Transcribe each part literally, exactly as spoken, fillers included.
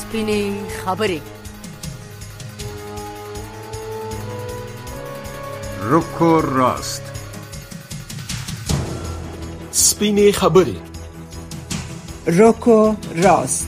سپینې خبرې. رکو راست. سپینې خبرې. رکو راست.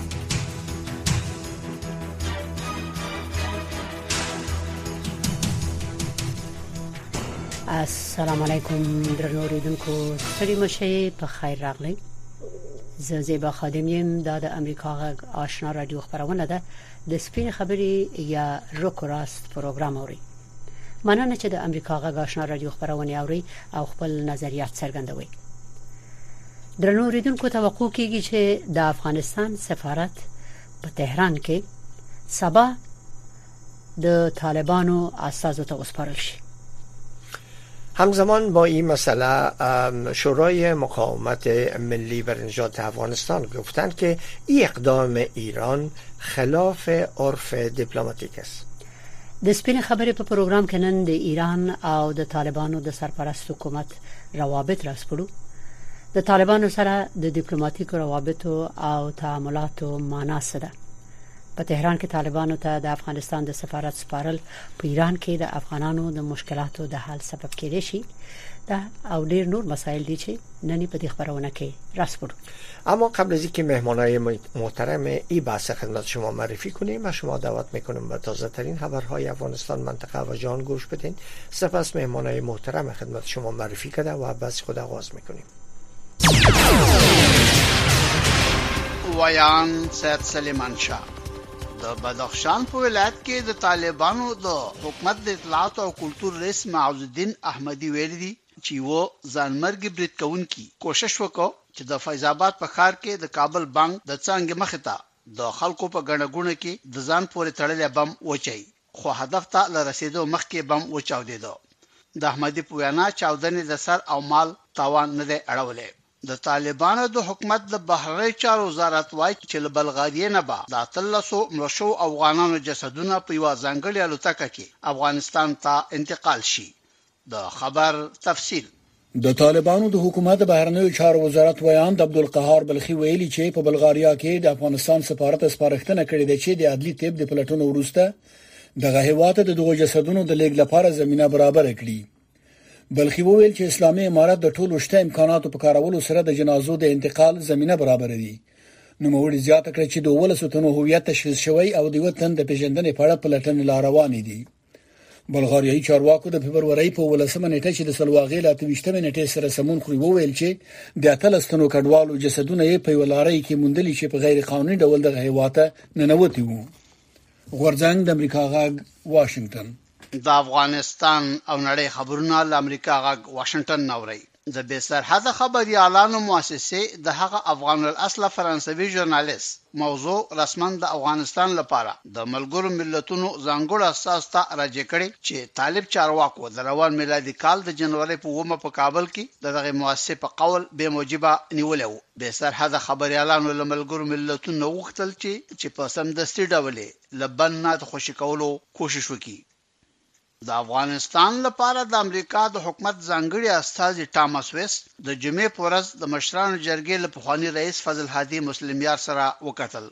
السلام علیکم درنو اوریدونکو، ستړي مشه په خیر راغلی. زه زیبا خادم یم. دا د امریکا غږ آشنا رادیو خبرونه ده. د سپین خبرې یا رکو راست پروګرام اوري. مننه چې د امریکا غږ آشنا رادیو خبرونه اوري او خپل نظریات څرګندوي. درنو اوریدونکو، توقع کیږي چې د افغانستان سفارت په تهران کې سبا د طالبانو استازو ته وسپارل شي. همزمان با این مسئله شورای مقاومت ملی بر نجات افغانستان گفتند که این اقدام ایران خلاف عرف دیپلماتیک است. د سپین خبرې په پروګرام کې نن د ایران او د طالبانو د سرپرست حکومت روابط راسپړو. د طالبانو سره د ډیپلوماټیکو روابطو او تعاملاتو معنا څه ده؟ په تهران کې طالبانو ته د افغانستان د سفارت سپارل په ایران کې د افغانانو د مشکلاتو د حل سبب کېدای شي. دا او ډیر نور مسایل دي چې نن په دې خبرونه کې راسپړو. اما قبل از اینکه مهمانای محترم این بحث خدمت شما معرفی کنیم، ما شما دعوت میکنیم به تازه ترین خبرهای افغانستان، منطقه و جهان گوش بدین. سپس مهمانای محترم خدمت شما معرفی کرده و بحث خود آغاز میکنیم. ویان سید سلیمان شاه د بدخشان په ولایت کې د طالبانو د حکومت د اطلاعات او کلتور رئیس معوذ الدین احمدی ویل دي چې و ځانمرګي برید کوونکی کوشش وکړ چې د فیض آباد په ښار کې د کابل بانک د څنګه مخې ته د خلکو په ګڼګونه کې د ځان پورې تړلې بم وچی، خو هدف ته لرسیدو مخکې بم وچاودېدو. د احمدی په وینا چاودنې د سر او مال تاوان نه دی اړولې. د طالبانو د حکومت د بهرنی چارو وزارت وايي چې له بلغاریې نه به د اتلسو ملشو افغانانو جسدونه په یوه ځانګړې الوتکه کې افغانستان ته انتقال شي. د خبر تفصیل. د طالبانو د حکومت د بهرنیو چارو وزارت ویاند عبدالقهار بلخي ویلي چې په بلغاریا کې د افغانستان سفارت سپارښتنه کړې ده چې د عدلي طب د پلټنو وروسته دغه هیواد د دغو جسدونو د لیږد لپاره زمينه برابر کړي. بلخي وویل چې اسلامي امارات د ټولو شته امکاناتو په کارولو سره د جنازو د انتقال زمينه برابر دي. نو موږ زیاته کړ چې د ولسو تنو هویت تشخیص شوی او د وطن د پیژندنې په اړه پلټنې لا روانې دي. بلغاریایي چارواکو د فبرवरी په ولسمه نیټه چې د سلواغې لا تويشتمه نیټه سره سمون خوري وویل چې د اتلستنو کډوالو جسدونه یې په ولارۍ کې موندلي چې په غیر قانوني ډول د هیواته ننوتي وو. غورځنګ د امریکا غاګ واشنگټن. د افغانستان او نړۍ خبرونه له امریکا غږ واشنگټن نوري. د بې سرحده خبريالانو مؤسسه د هغه افغان الاصل فرانسوي ژورنالیست موضوع رسما د افغانستان لپاره د ملګرو ملتونو ځانګړو اساس ته راځي کړي چې طالب چارواکو د روان میلادي کال د جنوري په اومه په کابل کې دغه مؤسسه په قول به موجبه نیولې. بې سرحده خبريالانو له ملګرو ملتونو وغوښتل چې چې په سمدستي ډول لبنات خوشی کولو کوشش وکړي. د افغانستان لپاره د امریکا د حکومت ځانګړي استازي ټامس ویست د جمعې په ورځ د مشرانو جرګې له پخوانی رئیس فضل هادي مسلم یار سره وکتل.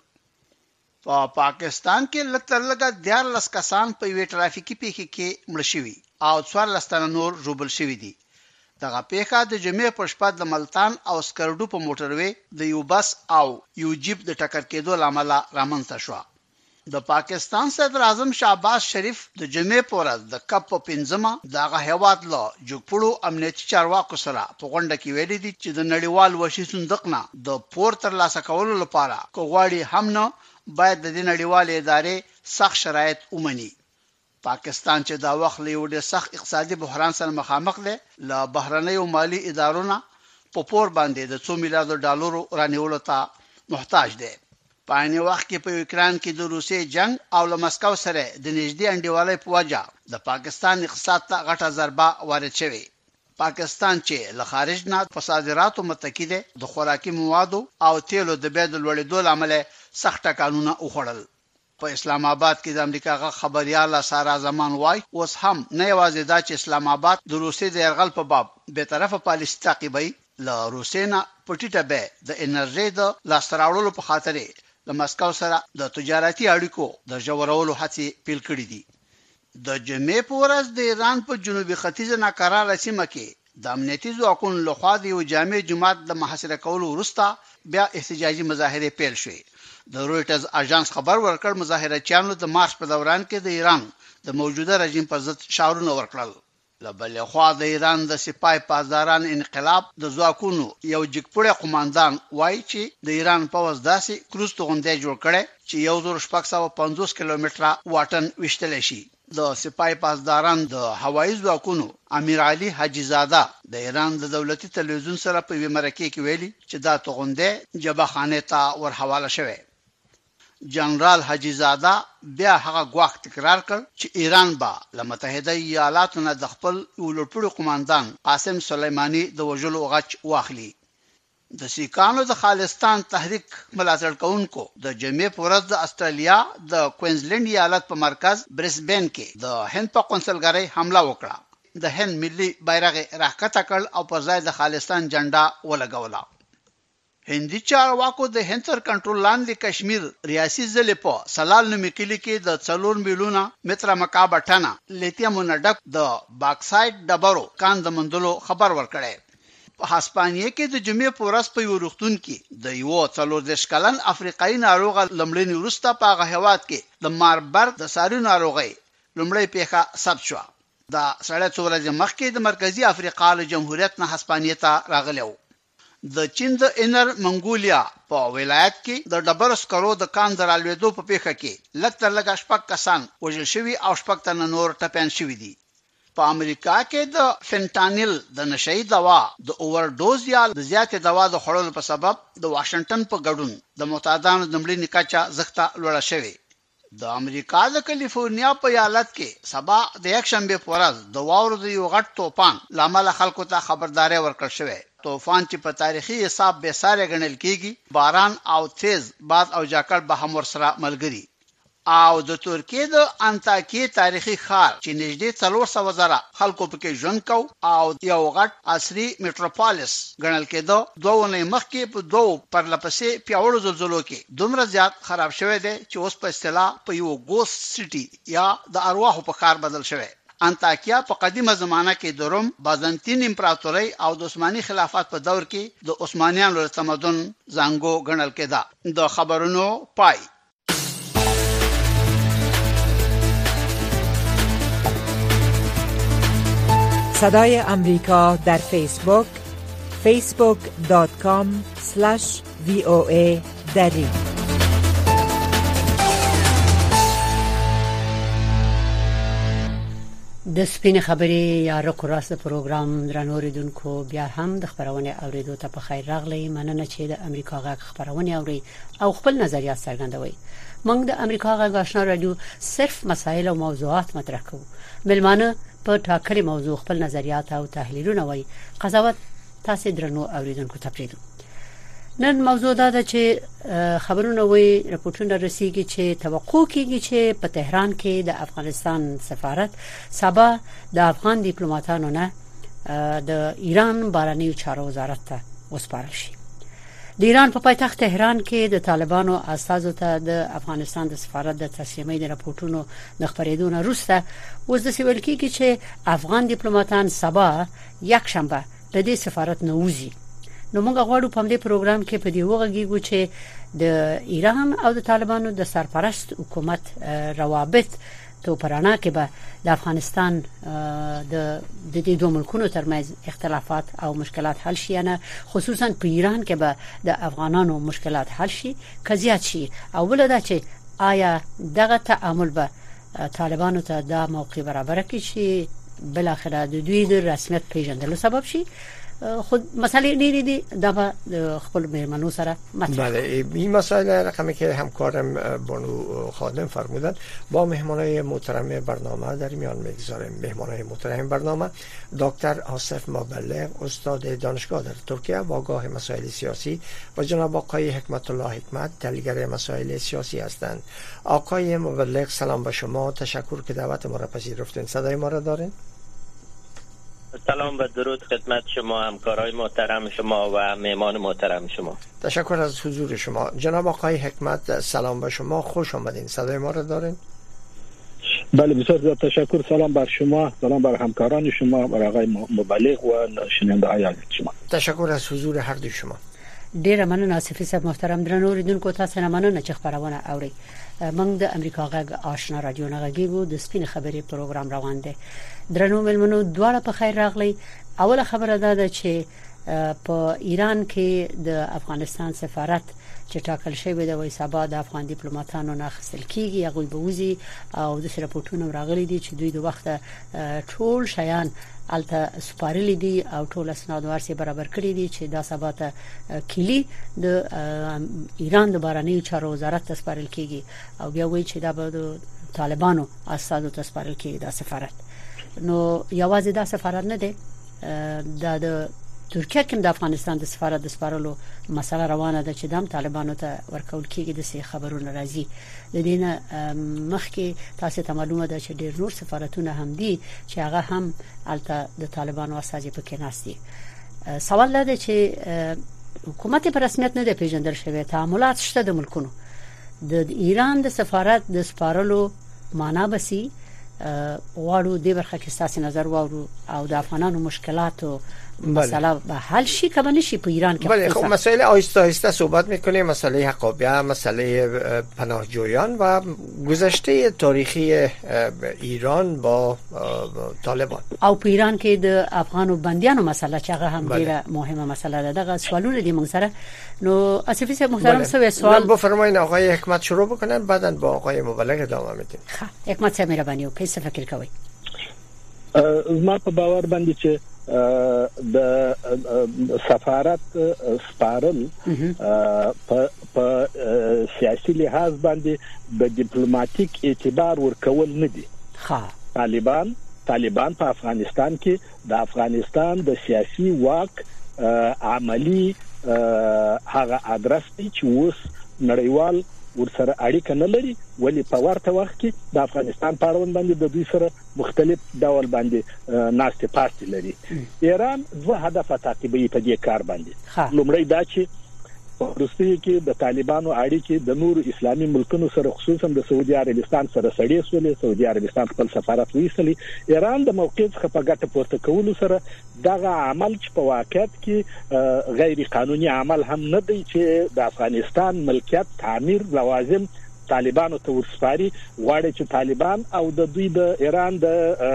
په پا پاکستان کې لکه دیارلس کسان په یوې ټرافیکي پیښه کې مړ شوي او څوارلس تنه نور ژوبل شوي دي. دغه پیښه د جمعې په شپه د ملتان او سکرډو په موټروي د یو بس او یو جیپ د ټکر کېدو لامل رامنځته شو. د پاکستان صدر اعظم شهباز شریف د جمعې په ورځ د کپ په پنځمه دغه هیواد له جوړپړو امنیتي چارواکو سره په غونډه کې ویلي دي چې د نړیوال وحشي صندوق نه د پور ترلاسه کولو لپاره کوغواړي هم نه باید د نړیوال ادارې سخت شرایط ومني. پاکستان چې دا وخت له یو سخت اقتصادي بحران سره مخامخ دی، له بهرنیو مالی ادارو نه په پور باندې د څو میلیارډ ډالرو رانیولو ته محتاج دی. په عین وخت کې په یوکران کې د روسیې جنگ او له مسکو سره د نږدې انډیوالۍ په وجه د پاکستان اقتصاد ته غټه ضربه وارد شوې. پاکستان چې له خارج نه په صادراتو متکی دی، د خوراکي موادو او تیلو د بیه د لوړېدو لامل سخت قانونه وخوړل. په اسلام آباد کې د امریکا غ خبريال سارا زمان وای اوس هم نه یوازې دا چې اسلام آباد د روسیې د يرغل په باب به طرفه پالیسي تعقیبوي، له روسیې نه پټیټه به د انرژي د لاسراوړلو په خاطر له مسکو سره د تجارتي اړیکو د ژورولو هڅې پیل کړې دي. د جمعې په ورځ د ایران په جنوبي ختیځه ناقراره سیمه کې د امنیتي ځواکونو لخوا د یو جامع جماعت د محاصره کولو وروسته بیا احتجاجي مظاهرې پیل شوې. د رويټرز اژانس خبر ورکړ مظاهرچیانو د مارچ په دوران کې د ایران د موجوده رژیم پر ضد شعارونه ورکړل. له بلې خوا د ایران د سپای پاسداران انقلاب د ځواکونو یو جګپړی قوماندان وایي چې د ایران پوځ داسې کروز توغندۍ جوړ کړي چې یو زر شپږ سوه پنځوس کیلومتره واټن وشتل شي. د سپای پاسداران د هوایي ځواکونو امیر علي حاجی زاده د ایران د دولتي تلویزیون سره په مرکه کې ویلي چې دا توغندۍ جبهه خانه ته ورحواله شوه. جنرال حاجی زاده بیا هغه غواخ تکرار کړ چې ایران با له متحده ایالاتو نه د خپل ولورپړي قوماندان قاسم سلیمانی د وژلو غچ واخلي. د سیکانو د خالستان تحریک ملاتړ کوونکو د جمعې په ورځ د استرالیا د کوینزلند ایالت په مرکز برسبن کې د هند په قونسلګرۍ حمله وکړه. د هند ملي بیرغ راښکته کړ او پر ځای د خالستان جنډا ولګوله. هندي چارواکو د هند تر کنټرول لاندې کشمیر ریاسي ضلع په سلال نومي کلی کې د څلور میلیونه متره مکعب ټنه لیتیم ډک د باکسایټ ډبرو کان د مندلو خبر ورکړی. په هسپانیه کې د جمعې په ورځ په یو روغتون کې د یو څلور دیرش کلن افریقایي ناروغ لمړنی وروسته په هغه هیواد کې د ماربرګ د ساري ناروغۍ لمړی پیښه ثبت شوه. دا سړی څو ورځې مخکې د مرکزی افریقا له جمهوریت نه هسپانیه ته راغلی و. د چین د انر منګولیا په ولایت کې د ډبرو سکرو د کان درالوېدو په پیښه کې لږ تر لږه شپږ کسان وژل شوي او شپږ تنه نور ټپیان شوي دي. په امریکا کې د فنټانیل د نشئی دوا د اوور ډوز یا د زیاتې دوا د خوړلو په سبب د واشنگټن په ګډون د معتادانو د مړینې کچه زښته لوړه شوې. د امریکا د کالیفورنیا په ایالت کې سبا د یک شنبه په ورځ د واورو د یو غټ طوفان لامل خلکو ته خبرداري ورکړل شوې. طوفان چې په تاریخي حساب به ساره غنل کیږي، باران او تیز باد او جاکړ به هم ورسره ملګری. او د ترکیه د انتاکیه تاریخي ښار چې نږدې څلور سوه زره خلکو پکې ژوند کو او یو غټ عصري میټروپولیس ګڼل کېده، دوه ونې مخکې په دوه پرلپسې پیاوړو زلزلو کې دومره زیات خراب شوی دی چې اوس په اصطلاح په یو ګوست سټي یا د ارواحو په ښار بدل شوی. انتاکیا په قدیمه زمانہ کې د روم بازنطین امپراتورۍ او د عثماني خلافت په دور کې د عثمانیانو تمدن زانګو ګڼل کېده. د خبرونو پای. صدای امریکا در فیسبوک فیسبوک دات کام اسلش وی او ای دری. د سپین خبرې یا رکو راست پروګرام درنوریدونکو بیا هم د خبرونه اوریدو ته په خیر راغلی. مننه چې د امریکا غږ خبرونه اوري او خپل نظریات څرګندوي. موږ د امریکا غږ آشنا رادیو صرف مسایل او موضوعات مطرح کوو. ملمانه په ټاکلې موضوع خپل نظریات او تحلیلونه وایي. قضاوت تاسو درنو اوریدونکو ته پریږدو. نن موضوع دا ده چې خبرونه وایي راپورټونه رسیږي چې توقع کیږي چې په تهران کې د افغانستان سفارت سبا د افغان ډیپلوماټانو نه د ایران بهرنیو چارو وزارت ته وسپارل شي. د ایران په پایتخت تهران کې د طالبانو استازو ته د افغانستان د سفارت د تسلیمۍ د راپورټونو د خبرېدو نه وروسته اوس د سیول کېږي چې افغان ډیپلوماټان سبا یک شنبه د دې سفارت نه وځي. نو موږ غواړو په دې پروګرام کې په دې وګورو چې د ایران او د طالبانو د سرپرست حکومت روابط تو پرانا کې به د افغانستان د د دې دوه ملکونو ترمنځ اختلافات او مشکلات حل شي، نه خصوصا په ایران کې به د افغانانو مشکلات حل شي کزيات شي. او بل دا چې آیا دغه تعامل به طالبانو ته د موقع برابر کړي چې بل اخر د دوی د رسمیت پیژندلو سبب شي. خود مسئله ډېرې دي دا خپل مهمانو سره مطرح. بله این مسائل رقمی که همکارم بانو خادم فرمودن با مهمانای محترم برنامه در میان میگذاریم. مهمانای محترم برنامه دکتر آصف مبلغ استاد دانشگاه در ترکیه و آگاه مسائل سیاسی و جناب آقای حکمت الله حکمت تحلیلگر مسائل سیاسی هستند. آقای مبلغ سلام به شما، تشکر که دعوت ما را پذیرفتین. صدای ما را دارین؟ سلام و درود خدمت شما، همکارای محترم شما و مهمان محترم شما. تشکر از حضور شما. جناب آقای حکمت، سلام به شما، خوش آمدین. صدای ما را دارین؟ بله بسیار زیاد تشکر. سلام بر شما، سلام بر همکاران شما، بر آقای مبلغ و شنونده های عزیز شما. تشکر از حضور هر دوی شما. ډیره مننه آصفي صاحب. محترم درنو اوریدونکو، تاسو نه مننه چې خبرونه اوري. موږ د امریکا غږ آشنا رادیو نه غږیږو. د سپین خبرې پروګرام روان دی. درنو ملمنو، دواړه په خیر راغلی. اوله خبره ده چې په ایران کې د افغانستان سفارت چې ټاکل شوی دی وای سبا د افغان ډیپلوماټانو نه خپل کیږي، هغه به وزي او د راپورټونو راغلي دي چې دوی د وخت ټول شیان الته سپارلي دي او ټول اسناد ورسي برابر کړی دي چې دا سبا ته کلی د ایران د بهرنیو چارو وزارت ته سپارل کیږي او بیا وایي چې دا به د طالبانو اساسو ته سپارل کیږي دا سفارت. نو یوازې دا سفارت نه دی، دا د ترکیه کې د افغانستان د سفارت د سپارلو مسله روانه ده چې د طالبانو ته ورکول کیږي. د سي خبرونه راځي د دینه مخکې تاسو ته معلومه ده چې ډېر نور سفارتونه هم دي چې هغه هم الته د طالبانو اساسي پکې ناشتي. سوال ده چې حکومت په رسمیت نه دی پیژندل شوی، تعاملات شته د ملکونو د ایران د سفارت د سپارلو معنا بسي غواړو د برخه کې تاسو نظر واورو او د افغانانو مشکلاتو مسئله به حل شي که نشي په ایران کې. بله خب مسائل آهسته آهسته صحبت میکنیم. مسئله حقابیه، مسئله پناهجویان و گذشته تاریخی ایران با طالبان او په ایران کې د افغانو بندیانو مسئله چې هغه هم ډیره مهمه مسئله ده. دغه سوالونه دي موږ سره. نو آصفي صاحب محترم سوي سوال بفرمایید آقای حکمت شروع بکنن، بعداً با آقای مبلغ ادامه میدیم. خب حکمت صاحب مهرباني وکړئ، څه فکر کوئ؟ زما په باور باندې چې د سفارت سپارل په سیاسي لحاظ باندې د ډیپلوماټیک اعتبار ورکول نه دي. ها طالبان طالبان په افغانستان کې د افغانستان د سیاسي واک عملی هغه ادرس دی چې اوس نړیوال ورسره اړیکه نه لري، ولی په ورته وخت کې د افغانستان په اړوند باندې د دوی سره مختلف ډول باندې ناشته پاتې لري. ایران دوه هدف تعقیبوي په دې کار باندې. لومړی دا چې روسیې کې د طالبانو اړیکې د نور اسلامي ملکونو سره خصوصا د سعودي عربستان سره سړې سولې، سعودي عربستان خپل سفارت ویستلی. ایران د موقعیت څخه په ګټه پورته کولو سره دغه عمل چې په واقعیت کې غیر قانوني عمل هم نه دی چې د افغانستان ملکیت تعمیر لوازم طالبانو ته ورسپاري، غواړي چې طالبان او د دوی د ایران د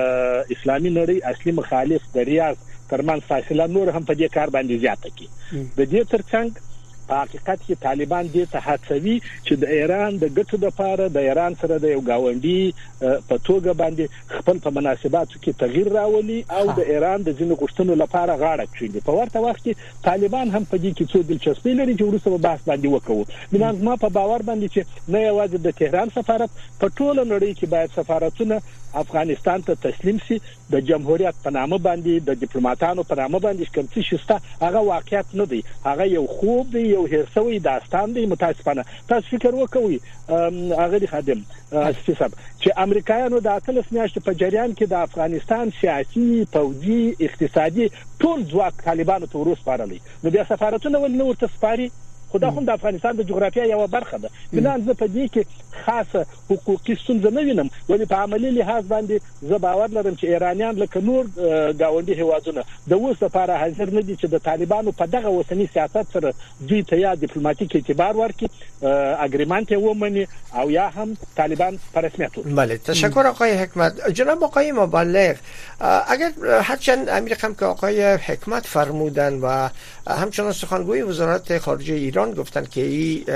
اسلامي نړۍ اصلي مخالف د ریاض ترمن فاصله نور هم په دې کار باندې زیاته کړي. د دې ترڅنګ په حقیقت کې طالبان دې ته هڅوي چې د ایران د ګټو لپاره د ایران سره د یو گاونډي په توګه باندې خپل په مناسباتو کې تغییر راولي او د ایران د ځینو غوښتنو لپاره غاړه کړي. په ورته وخت کې طالبان هم په دې کې څو دلچسپي لري چې وروسته به بحث باندې وکړو. بنان ما په باور باندې چې نه یوازې د تهران سفارت، په ټوله نړۍ کې باید سفارتونه افغانستان ته تسلیم شي. د جمهوریت په نامه باندې د ډیپلوماټانو په نامه باندې کوم څه شسته هغه واقعیت نه دی، هغه یو خوب دی، یو هرڅوي داستان دی. متاسفانه تاسو فکر وکوي هغه خادم حساب چې امریکایانو د اتلس میاشتې په جریان کې د افغانستان سیاسي، فوجي، اقتصادي ټول ځواک طالبانو ته ورسپارلی، نو بیا سفارتونه ولې نه ورته سپاري؟ خدا هم د افغانستان د جغرافیه یو برخه ده. بنان زه په دې کې خاصه حقوقي ستونزه نه وینم، ولی په عملی لحاظ باندې زه باور لرم چې ایرانیان لکه نور گاونډي هیوادونه د اوس لپاره حاضر نه دي چې د طالبانو په دغه وطني سیاست سره دوی ته یا ډیپلوماټیک اعتبار ورکړي، اګریمنت یې ومني او یا هم طالبان په رسمیت. بله تشکر آقای حکمت. جناب آقای مبلغ، اگر هرچند امریکا هم که آقای حکمت فرمودن و همچنان سخنگوی وزارت خارجه ایران گفتن که این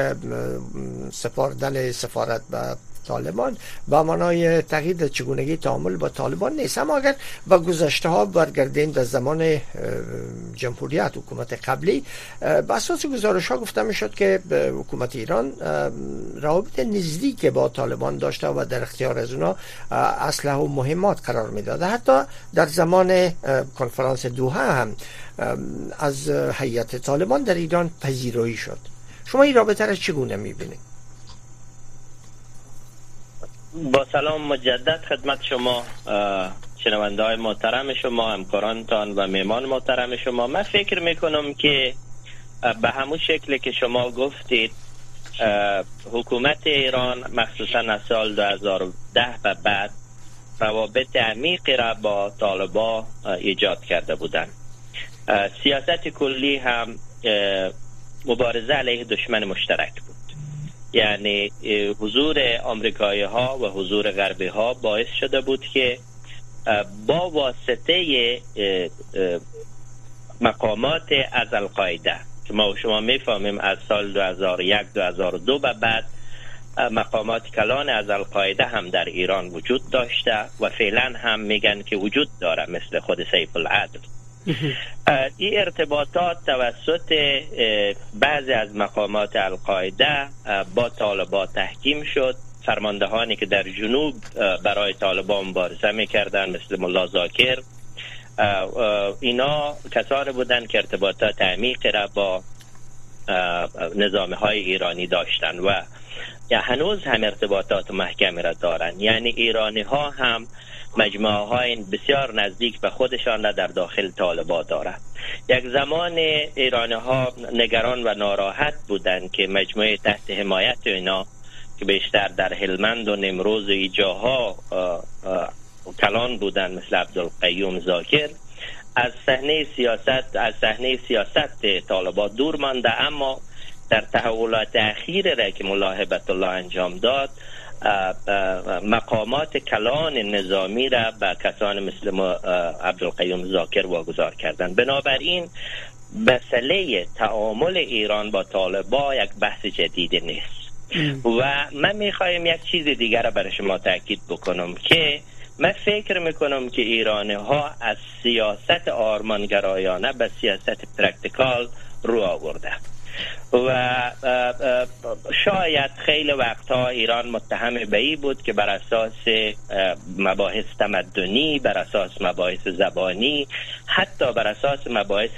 سپاردن سفارت به طالبان با معنای تغییر چگونگی تعامل با طالبان نیست، اما اگر با گذشته ها برگردیم در زمان جمهوریت حکومت قبلی، با اساس گزارش ها گفته می شد که حکومت ایران روابط نزدیک با طالبان داشته و در اختیار از اونا اسلحه و مهمات قرار می داده. حتی در زمان کنفرانس دوحه هم از هیئت طالبان در ایران پذیرایی شد. شما این رابطه را چگونه می بینید؟ با سلام مجدد خدمت شما شنونده‌های محترم شما، همکارانتان و مهمان محترم شما، من فکر میکنم که به همون شکل که شما گفتید حکومت ایران مخصوصا از سال دو هزار و ده به بعد روابط عمیقی را با طالبان ایجاد کرده بودند. سیاست کلی هم مبارزه علیه دشمن مشترک بود، یعنی حضور آمریکایی ها و حضور غربی ها باعث شده بود که با واسطه مقامات از القاعده که ما شما میفهمیم از سال دو هزار و یک دو هزار و دو به بعد مقامات کلان از القاعده هم در ایران وجود داشته و فعلا هم میگن که وجود داره، مثل خود سیف العدل. این ارتباطات توسط بعضی از مقامات القاعده با طالبان تحکیم شد. فرماندهانی که در جنوب برای طالبان مبارزه میکردن مثل ملا زاکر، اینا کسانی بودند که ارتباطات عمیقی را با نظام های ایرانی داشتند و یا هنوز هم ارتباطات محکمی را دارند. یعنی ایرانی ها هم مجموعه های بسیار نزدیک به خودشان را در داخل طالبان دارند. یک زمان ایرانی ها نگران و ناراحت بودند که مجموعه تحت حمایت اینا که بیشتر در هلمند و نمروز و ایجاها کلان بودند مثل عبدالقیوم زاکر از صحنه سیاست از صحنه سیاست طالبان دور مانده، اما در تحولات اخیر را که ملا هیبت الله انجام داد مقامات کلان نظامی را به کسان مثل عبدالقیوم زاکر واگذار کردند. بنابراین مسئله تعامل ایران با طالبان یک بحث جدید نیست و من میخوایم یک چیز دیگر را برای شما تاکید بکنم که من فکر میکنم که ایرانی ها از سیاست آرمانگرایانه به سیاست پرکتیکال رو آورده و شاید خیلی وقتها ایران متهم به این بود که بر اساس مباحث تمدنی، بر اساس مباحث زبانی، حتی بر اساس مباحث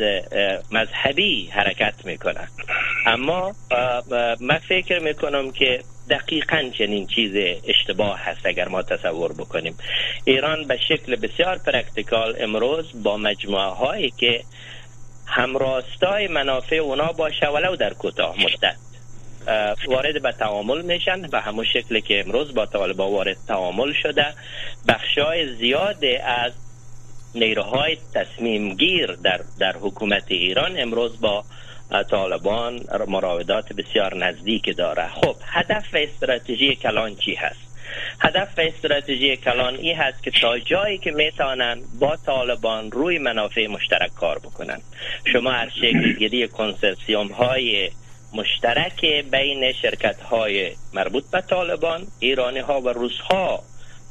مذهبی حرکت میکنه. اما من فکر میکنم که دقیقاً چنین چیز اشتباه هست. اگر ما تصور بکنیم ایران به شکل بسیار پرکتیکال امروز با مجموعه هایی که همراستای منافع اونا باشه ولو در کوتاه مدت وارد به تعامل میشن و همون شکل که امروز با طالبان وارد تعامل شده. بخشای زیاد از نیروهای تصمیم گیر در در حکومت ایران امروز با طالبان مراودات بسیار نزدیک داره. خب هدف و استراتژی کلان چی هست؟ هدف و استراتژی کلان این هست که تا جایی که میتونن با طالبان روی منافع مشترک کار بکنن. شما هر شکلگیری کنسرسیوم های مشترک بین شرکت های مربوط به طالبان، ایرانی ها و روس ها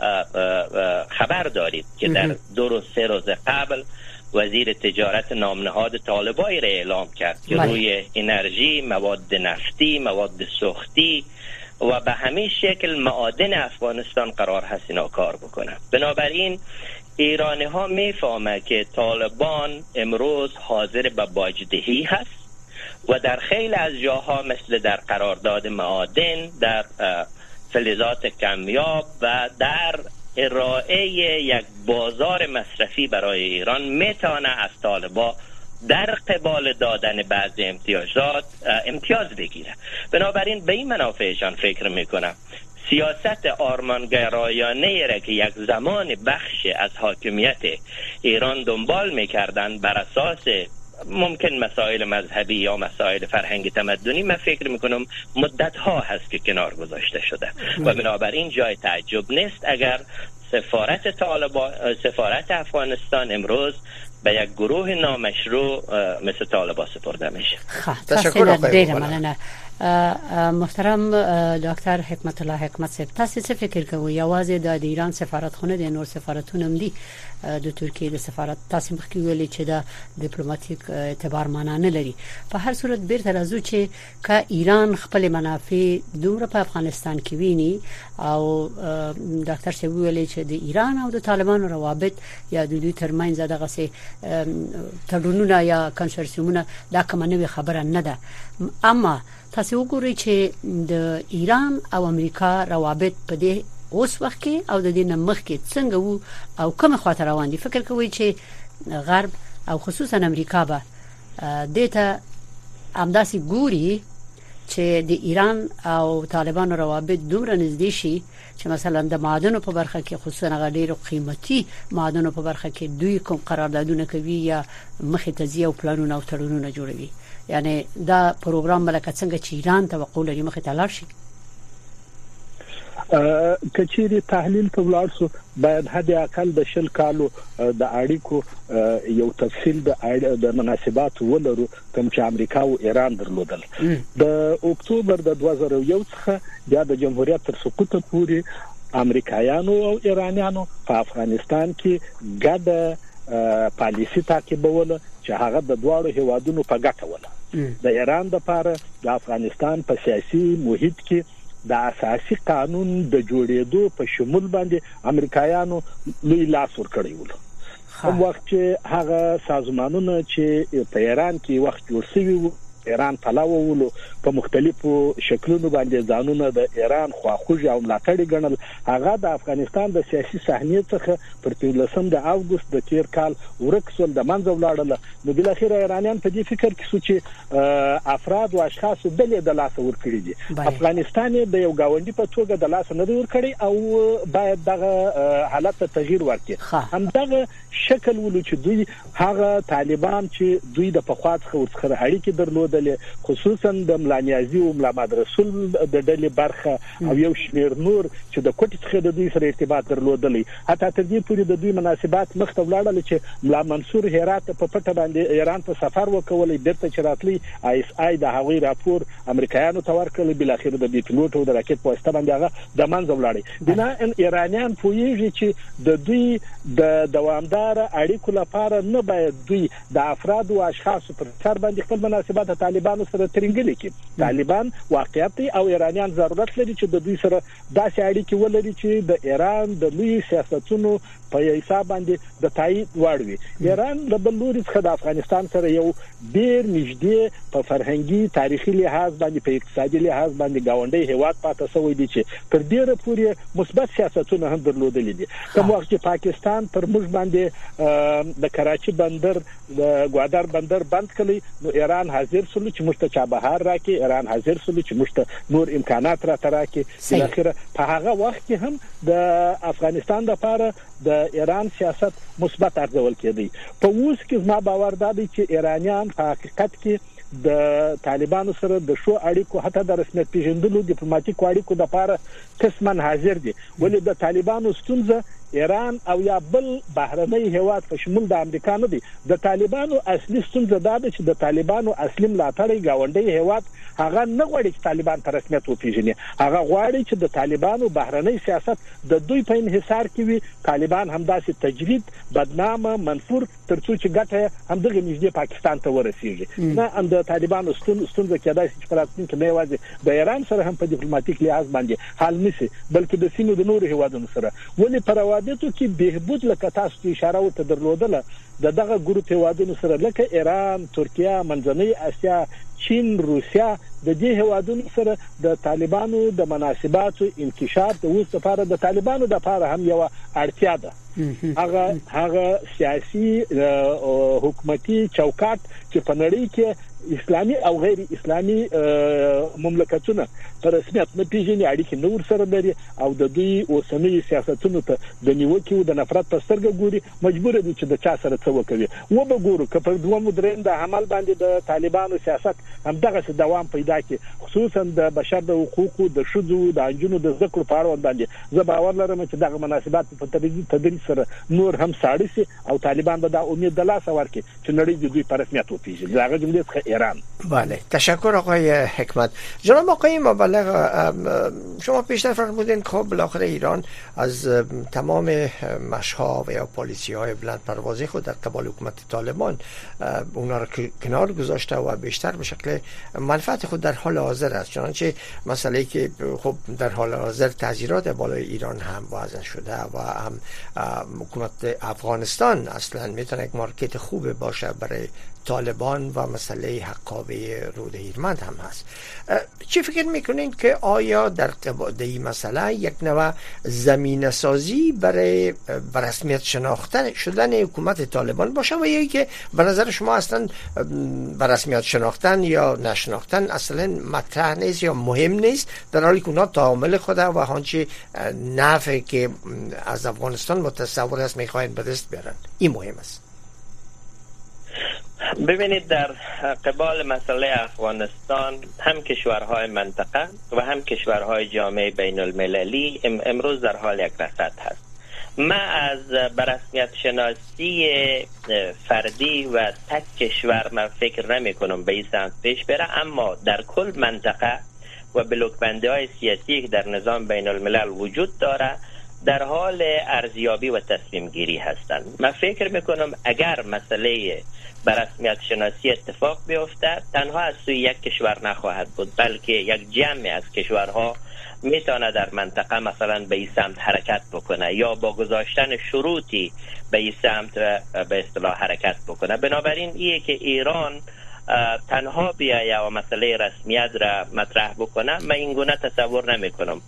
خبر دارید که در دو روز سه روز قبل وزیر تجارت نامنهاد طالبانی را اعلام کرد که روی انرژی، مواد نفتی، مواد سوختی و به همین شکل معادن افغانستان قرار هست اینا کار بکنن. بنابراین ایرانی ها میفهمه که طالبان امروز حاضر به باجدهی هست و در خیلی از جاها مثل در قرارداد معادن، در فلزات کمیاب و در ارائه یک بازار مصرفی برای ایران میتونه از طالبان در قبال دادن بعضی امتیازات امتیاز بگیره. بنابراین به این منافعشان فکر میکنم. سیاست آرمانگرایانه را که یک زمان بخش از حاکمیت ایران دنبال میکردن بر اساس ممکن مسائل مذهبی یا مسائل فرهنگ تمدنی، من فکر میکنم مدت ها هست که کنار گذاشته شده و بنابراین جای تعجب نیست اگر سفارت طالبان، سفارت افغانستان امروز به یک گروه نامشروع مثل طالبان سپرده میشه. تشکر ډیره مننه. محترم دکتر حکمت الله حکمت صاحب، تاسو څه فکر کوئ یوازې د ایران سفارتخونه د نور سفارتونه هم دي د ترکیه د سفارت تاسو مخکې ویلي چې د ډیپلوماټیک اعتبار معنا نه لري. په هر صورت بیرته راځو چې ک ایران خپل منافع دومره په افغانستان کې ویني او ډاکټر صاحب ویلي چې د ایران او د طالبانو روابط یا د دوی ترمنځ دغه سي تړونونه یا کنسورسیومونه دا کومه نوې خبره نه ده. اما تاسو وګورئ چې د ایران او امریکا روابط په دې اوس وخت کې او د دې نمخ کې څنګه وو او کوم خاطر روان دي؟ فکر کوي چې غرب او خصوصا امریکا به دته امداسي ګوري چې د ایران او طالبانو روابط دومره نږدې شي چې مثلا د معادنو په برخه کې خصوصا غډیر قیمتي معادنو په برخه کې دوی کوم قراردادونه کوي یا مخې تزیه او پلانونه او تړونونه جوړوي. یعنی دا پروګرام ملکه څنګه چې ایران توقع لري مخې ته لاړ شي؟ کچېری تحلیل ته ولاړ سو باید حد اقل د شل کالو د اړیکو یو تفصیل د د مناسبات ولرو کوم چې امریکا او ایران درلودل. د اکتوبر د دوه زره یو څخه بیا د جمهوریت تر سقوط پورې امریکایانو او ایرانیانو په افغانستان کې ګډه پالیسی تعقیبوله چې هغه د دواړو هیوادونو په ګټه وله. د ایران د لپاره د افغانستان په سیاسي محیط کې د اساسي قانون د جوړېدو په شمول باندې امریکایانو لوی لاس ور کړی و. هم وخت چې هغه سازمانونه چې په ایران کې وخت جوړ شوی وو ایران پلاوولو په مختلفو شکلونو باندې ځانونه د ایران خواخوږي او ملاتړي ګڼل، هغه د افغانستان د سیاسي صحنې څخه پر پنځلسم د اګوست د تیر کال ورکسل د منځ ولاړل. نو بل اخر ایرانیان په دې فکر کې سو چې افراد او اشخاص بلې د لاس ورکړي دي. افغانستان د یو گاونډي په توګه د لاس نه ورکړي او باید دغه حالت ته تغییر ورکړي. هم دغه شکل ولو چې دوی هغه طالبان چې دوی د پخوات خو ورڅخه اړیکې درلودل، خصوصا د ملانیازي او ملا محمد رسول د ډلې برخه او یو شمیر نور چې د کوټ څخه د دوی سره ارتباط درلودل، حتی تر دې پورې د دوی مناسبات مخ ته ولاړل چې ملا منصور هرات په پټه باندې ایران ته سفر وکولای، بیرته چراتلی آی اس آی د هغوی راپور امریکایانو ته ورکړل، بل اخر د بي پلوټ او د راکټ په واسطه باندې هغه د منځ ولاړی. بنا ان ایرانیان پوهیږي چې د دوی د دوامدار اړیکو لپاره نه باید دوی د افراد او اشخاص پر سر باندې خپل مناسبات طالبانو سره ترنګلي کی. طالبان واقعیت او ایرانیان ضرورت لري چې د دوی سره داسې اړیکې ولري چې د ایران د لوی سیاستونو په حساب باندې د تایید واړوي. ایران د بلوري څخه د افغانستان سره یو ډیر نږدې په فرهنګي تاریخي لحاظ باندې په اقتصادي لحاظ باندې گاونډي هیواد پاتې شوی دی چې پر ډیره پورې مثبت سیاستونه هم درلودل دي. کوم وخت چې پاکستان پر موږ باندې د کراچي بندر د ګوادر بندر بند کړی، نو ایران حاضر سول چې مشته چابهار راکې، ایران حاضر سول چې مشته نور امکانات را تراکې. په اخر په هغه وخت کې هم د افغانستان لپاره د ایران سیاست مثبت ارزول کېدی. په اوس کې زما باور دی چې ایرانیان په حقیقت کې د طالبانو سره د شو اړیکو حتی د رسمیت پیژندلو ډیپلوماټیک اړیکو د لپاره قسمن حاضر دي، ولې د طالبانو ستونزه ایران او یا بل بهرنی هیواد په شمول د امریکا نه دي. د طالبانو اصلي ستونزه دا ده چې د طالبانو اصلي ملاتړي گاونډي هیواد هغه نه غواړي چې طالبان په رسمیت وپیژني، هغه غواړي چې د طالبانو بهرنی سیاست د دوی په انحصار کې وي. طالبان همداسې تجرید بدنامه منفور ترڅو چې ګټه همدغه نږدې پاکستان ته ورسیږي. نه هم د طالبانو ستونزه کېدای شي چې په راتلونکي کې نه یوازې د ایران سره هم په ډیپلوماټیک لحاظ باندې حل نشي، بلکې د سیمې د نورو هیوادونو سره. ولې پر روابطو کې بهبود لکه تاسو اشاره وته درلودله د دغه ګروپ هیوادونو سره لکه ایران، ترکیه، منځنۍ اسیا، چین، روسیا، د دې هیوادونو سره د طالبانو د مناسباتو انکشاف د اوس لپاره د طالبانو د لپاره هم یو اړتیا ده. هغه هغه سیاسي حکومتي چوکاټ چې په نړۍ کې اسلامي او غیر اسلامي مملکتونه پر رسمیت نه پیژني، اړیکې نور سره لري او د دوی اوسنۍ سیاستونو ته د نیوکې او د نفرت په سترګه ګوري، مجبور دي چې د چا سره څه وکړي. و به ګورو که په دوه مدرن د عمل باندې د طالبانو سیاست هم دغه څه دوام پیدا کړي، خصوصا د بشر د حقوقو، د شذو، د انجونو د ذکر په اړه باندې زه باور لرم چې دغه مناسبات په تدریج تدریج سره نور هم ساړي سي او طالبان به د امید د لاس ورکړي چې نړۍ د دوی په رسمیت وپیژني. دغه جمله څخه ایران. بله، تشکر آقای حکمت. جناب آقای مبلغ، شما پیشتر فرمودین که بالاخره ایران از تمام مشها و یا پالیسی های بلند پروازی خود در قبال حکومت طالبان اونا رو کنار گذاشته و بیشتر به شکل منفعت خود در حال حاضر است، چنانچه مسئله که خب در حال حاضر تذیرات بالای ایران هم وضع شده و هم حکومت افغانستان اصلا میتونه یک مارکت خوب باشه برای طالبان و مسئله حقابه رود هیرمند هم هست. چی فکر میکنین که آیا در قبال این مسئله یک نوع زمینه سازی برای برسمیت شناختن شدن حکومت طالبان باشه و یا که به نظر شما اصلا برسمیت شناختن یا نشناختن اصلا مطرح نیست یا مهم نیست، در حالی که اونا تعامل خود و هانچه نفعی که از افغانستان متصور است میخواین به دست بیارن این مهم است؟ ببینید، در قبال مسئله افغانستان هم کشورهای منطقه و هم کشورهای جامعه بین المللی امروز در حال یک رصد هست. ما از برسمیت شناسی فردی و تک کشور من فکر نمی کنم به این سمت پیش بره، اما در کل منطقه و بلوکبندی های سیاسی که در نظام بین الملل وجود داره در حال ارزیابی و تصمیم گیری هستند. من فکر میکنم اگر مسئله برسمیت شناسی اتفاق بیفته تنها از سوی یک کشور نخواهد بود، بلکه یک جمع از کشورها میتونه در منطقه مثلا به این سمت حرکت بکنه یا با گذاشتن شروطی به این سمت به اصطلاح حرکت بکنه. بنابراین ایه که ایران تنها بیایه و مسئله رسمیت را مطرح بکنه من این گونه تصور نمی کنم.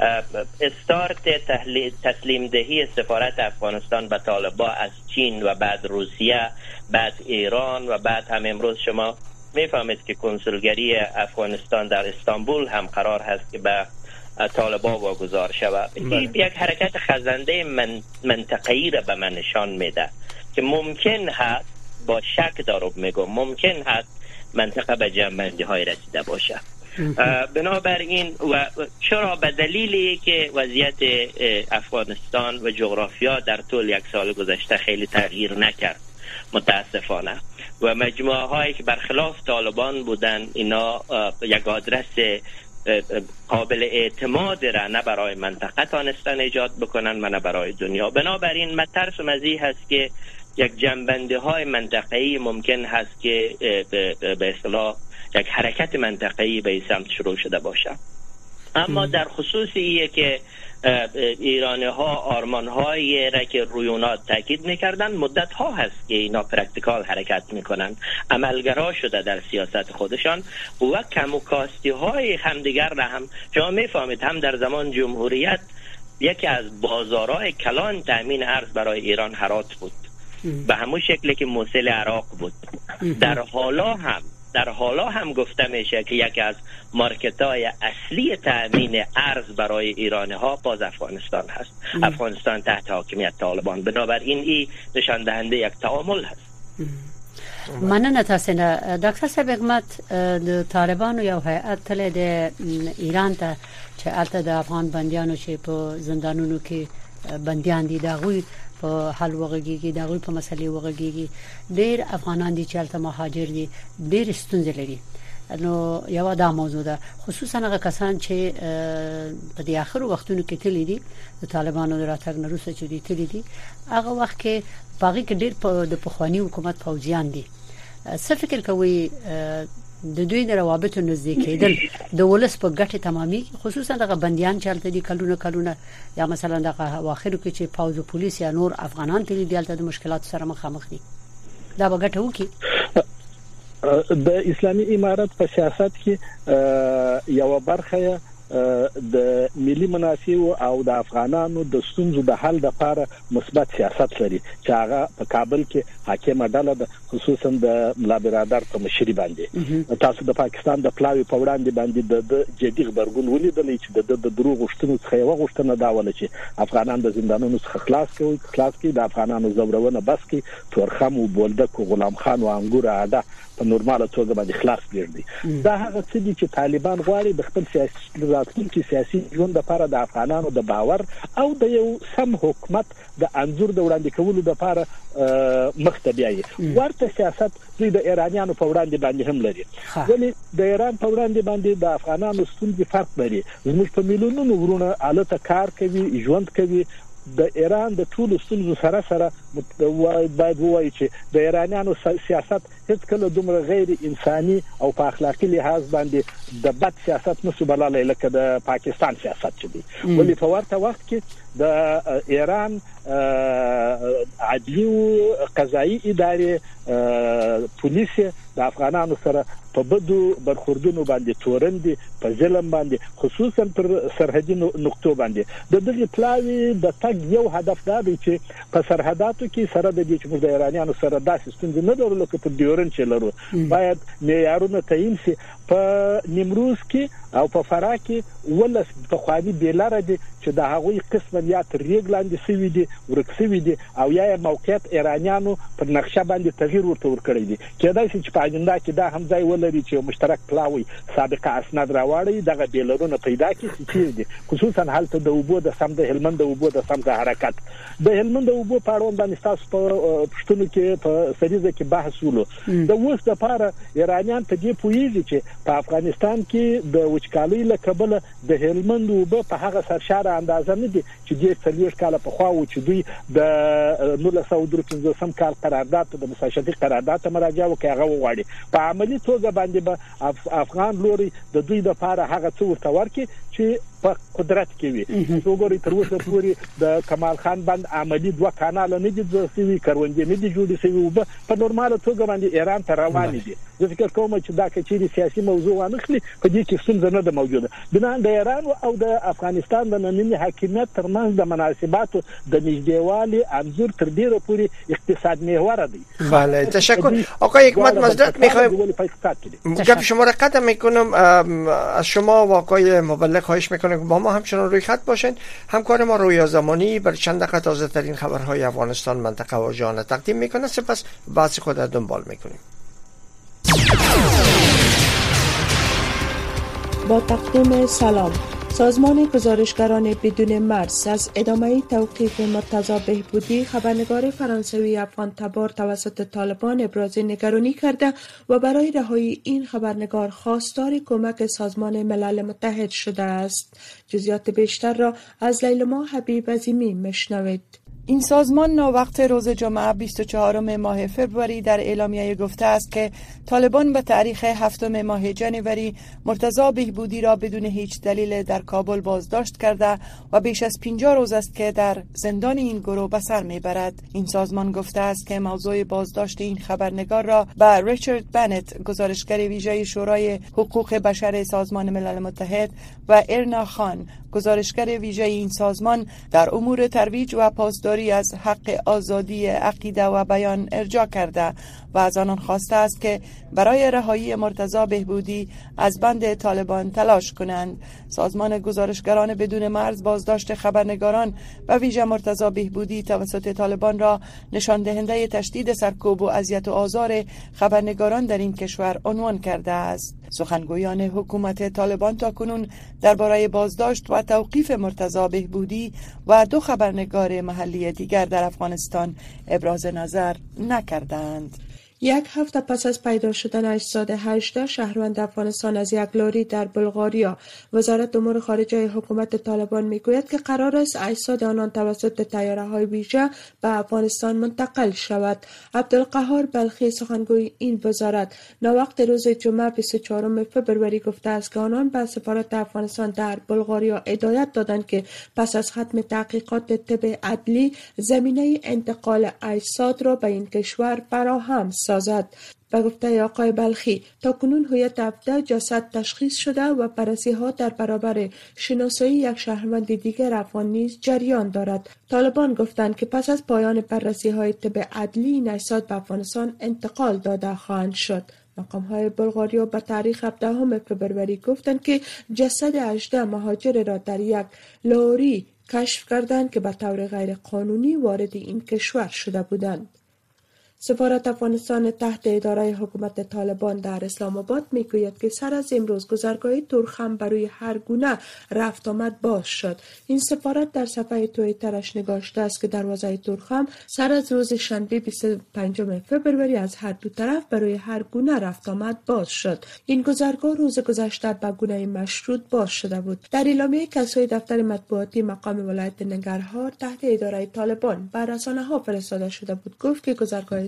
استارت تسلیم دهی سفارت افغانستان به طالبان از چین و بعد روسیه، بعد ایران و بعد هم امروز شما میفهمید که کنسولگری افغانستان در استانبول هم قرار هست که به طالبان واگذار شود. این یک حرکت خزنده من منطقه‌ای را به من نشان میده که ممکن هست، با شک دارم میگم، ممکن هست منطقه به جنبندی های رسیده باشه. بنابراین و چرا؟ به دلیلی که وضعیت افغانستان و جغرافیا در طول یک سال گذشته خیلی تغییر نکرد متاسفانه و مجموعه هایی که برخلاف طالبان بودن اینا یک آدرس قابل اعتماد را نه برای منطقه تانستن ایجاد بکنن و نه برای دنیا. بنابراین من ترسم از این هست که یک جنبنده های منطقه‌ای ممکن هست که به اصطلاح یک حرکت منطقه‌ای به این سمت شروع شده باشه. اما در خصوص ایه که ایرانی ها آرمان های را که روی اونا تاکید میکردن مدت ها هست که اینا پرکتیکال حرکت میکنن، عملگرا شده در سیاست خودشان و کم و کاستی های همدیگر را هم شما میفهمید. هم در زمان جمهوریت یکی از بازارهای کلان تامین ارز برای ایران هرات بود، به همون شکلی که موصل عراق بود. در حالا هم در حالا هم گفته میشه که یکی از مارکت های اصلی تامین ارز برای ایرانی ها باز افغانستان هست. ام. افغانستان تحت حاکمیت طالبان. بنابراین این نشان دهنده یک تعامل هست. مننه تاسو نه ډاکټر صاحب حکمت د طالبانو یو هیئت تل د ایران ته چې الته د افغان بندیانو چې په زندانونو کې بندیان دي دغوی په حل وغږیږي، دغوی په مسلې وغږیږي. ډېر افغانان دي چې الته مهاجر دي، ډېر ستونزې لري. نو یو دا موضوع ده، خصوصا هغه کسان چې په دې اخر وختونو کې تللی دي د طالبانو د راتګ نه وروسته چې دي تللی دي، هغه وخت کې باقي کې ډېر د پخوانی حکومت فوجیان دي. څه فکر کوي د دوی د روابطو نزدې کېدل د ولس په ګټه تمامي، خصوصا د بنديان چلته دي کلونه کلونه، یا مثلا د اواخرو کې چې پاوز او پولیس یا نور افغانان تل دي البته د مشکلات سره مخامخ دي، دا به ګټه وکي. د اسلامي امارت په سیاست کې یو برخه د ملي منافع او د افغانانو د ستونزو د حل لپاره مثبت سیاست لري چې هغه په کابل کې حاکمه ډله ده، خصوصا د ملا برادر په مشري باندې. تاسو د پاکستان د پلاوی په وړاندې باندې د جدي خبرګون ولیدل چې د د دروغ غوښتنو څخه یو غوښتنه دا ول چې افغانان د زندانونو څخه خلاص کوي خلاص کوي د افغانانو زورونه بس کوي، تورخم او بولدک او غلام خان او انګور اده په نورماله توګه باندې خلاص کړي. دا هغه څه دي چې طالبان غواړي د خپل سیاسي راتلونکي سیاسي ژوند لپاره د افغانانو د باور او د یو سم حکومت د انزور د وړاندې کولو لپاره مخ ته بیایي. ورته سیاست د ایرانیانو په وړاندې باندې هم لري، ولی د ایران په وړاندې باندې د افغانانو ستونزې فرق لري. زموږ په میلیونونو ورونه الته کار کوي، ژوند کوي. د ایران د ټولو ستونزو سره سره باید وایي چې د ایرانیانو سیاست هیڅ کله دومره غیر انساني او په اخلاقی لحاظ باندې د بد سیاست نشو بللای لکه د پاکستان سیاست چې دی. ولې په ورته وخت کې د ایران عدلی او قضایي ادارې پولیس د افغانانو سره په بدو برخوردونو باندې تورندي په ظلم باندې خصوصا پر سرحدي نقطو باندې د دغه پلاوی د تګ یو هدف دا دی چې په سرحداتو کې سره د دې چې د ایرانیانو سره داسې ستونزې نه درلو چې په ډیورن چې لرو باید معیارونه تعیین شي. په نیمروز کې او په فراه کې ولس په خواني بیلاره دي چې د هغوی قسم یا تر ریګلاندې سوي دي ورکسوي دي او یا موقعیت ایرانیانو پر نقشه باندې تغییر ورته ورکړی دي. کېدای شي چې په اجنډا کې دا هم ځای ولري چې مشترک پلاوی سابقه اسناد راوړي دغه بیلرونه پیدا کړي چې دي خصوصا حالت د اوبو د سم د هلمند د اوبو د سم د حرکت د هلمند د اوبو په اړه باندې تاسو په پښتون کې په سریزه کې بحث ولو. د اوس د لپاره ایرانیان ته دی پویږي چې په افغانستان کې د وچکالۍ له کبله د هلمند اوبه په هغه سرشاره اندازه نه دي چې د څلور کال په خوا و چې دوی د نولس سوه درې پنځوسم کال قرارداد د مساشتي قرارداد ته مراجعه وکړي هغه وغواړي په عملی توګه باندې به افغان لوري د دوی لپاره هغه څه ورته ورکړي چې په قدرت کې وي. وګورئ تر اوسه پورې د کمال خان بند عملی دوه کانال نه دي جوړ شوي کروندې نه دي جوړ شوي او په نورماله توګه باندې ایران ته روان دي. زه فکر کوم چې دا کچېری سیاسي موضوع وانخلي په دې کې څه نه ده موجوده. بنا د ایران او د افغانستان د ننني حاکمیت ترمنځ د مناسباتو د نږدېوالي انځور تر ډیره پورې اقتصاد محور دی. بله تشکر آقای حکمت معذرت می‌خوایم گپ شما را قطع می‌کنم. از شما و آقای مبلغ خواهش می‌کنم با ما همچنان روی خط باشین. همکار ما رویا زمانی بر چند دقیقه تازه ترین خبرهای افغانستان منطقه و جهان تقدیم میکنه. سپس بحث خود را دنبال میکنیم. با تقدیم سلام. سازمان گزارشگران بدون مرز از ادامه توقیف مرتضی بهبودی خبرنگار فرانسوی افغان تبار توسط طالبان ابراز نگرانی کرده و برای رهایی این خبرنگار خواستار کمک سازمان ملل متحد شده است. جزئیات بیشتر را از لیلما حبیب عظیمی مشنوید. این سازمان ناوقت روز جمعه بیست و چهارم ماه فوریه در اعلامیه گفته است که طالبان به تاریخ هفتم ماه جنوری مرتضی بهبودی را بدون هیچ دلیل در کابل بازداشت کرده و بیش از پنجاه روز است که در زندان این گروه به سر میبرد. این سازمان گفته است که موضوع بازداشت این خبرنگار را به ریچارد بنت گزارشگر ویژه شورای حقوق بشر سازمان ملل متحد و ارنا خان گزارشگر ویژه این سازمان در امور ترویج و پاسداری از حق آزادی عقیده و بیان ارجاع کرده و از آنان خواسته است که برای رهایی مرتضی بهبودی از بند طالبان تلاش کنند. سازمان گزارشگران بدون مرز بازداشت خبرنگاران و ویژه مرتضی بهبودی توسط طالبان را نشان دهنده تشدید سرکوب و اذیت و آزار خبرنگاران در این کشور عنوان کرده است. سخنگویان حکومت طالبان تاکنون درباره بازداشت و توقیف مرتضی بهبودی و دو خبرنگار محلی دیگر در افغانستان ابراز نظر نکردند. یک هفته پس از پیدا شدن اجساد هجده شهروند افغانستان از یک لاری در بلغاریا، وزارت امور خارجه حکومت طالبان میگوید که قرار است اجساد آنان توسط طیاره‌های ویژه به افغانستان منتقل شود. عبدالقهار بلخی سخنگوی این وزارت ناوقت روز جمعه بیست و چهارم فوریه گفته است که آنان به سفارت افغانستان در بلغاریا هدایت دادند که پس از ختم تحقیقات طب عدلی زمینه انتقال اجساد را به این کشور فراهم سازد. به گفته آقای بلخی تاکنون هویت هفده جسد تشخیص شده و بررسی ها در برابر شناسایی یک شهروند دیگر افغان نیز جریان دارد. طالبان گفتند که پس از پایان بررسی های طب عدلی این اجساد به افغانستان انتقال داده خواهند شد. مقام های بلغاریا به تاریخ هفدهم فوریه گفتند که جسد هجده مهاجر را در یک لاری کشف کردند که به طور غیر قانونی وارد این کشور شده بودند. سفارت افغانستان تحت اداره حکومت طالبان در اسلام آباد میگوید که سر از امروز گذرگاه تورخم برای هر گونه رفت آمد باز شد. این سفارت در صفحه توییترش نگاشته است که دروازه تورخم سر از روز شنبه بیست و پنجم فوریه از هر دو طرف برای هر گونه رفت آمد باز شد. این گذرگاه روز گذشته به گونه مشروط باز شده بود. در اعلامیه کسای دفتر مطبوعاتی مقام ولایت ننگرهار تحت اداره طالبان بر رسانه‌ها فرستاده شده بود گفت که گذرگاه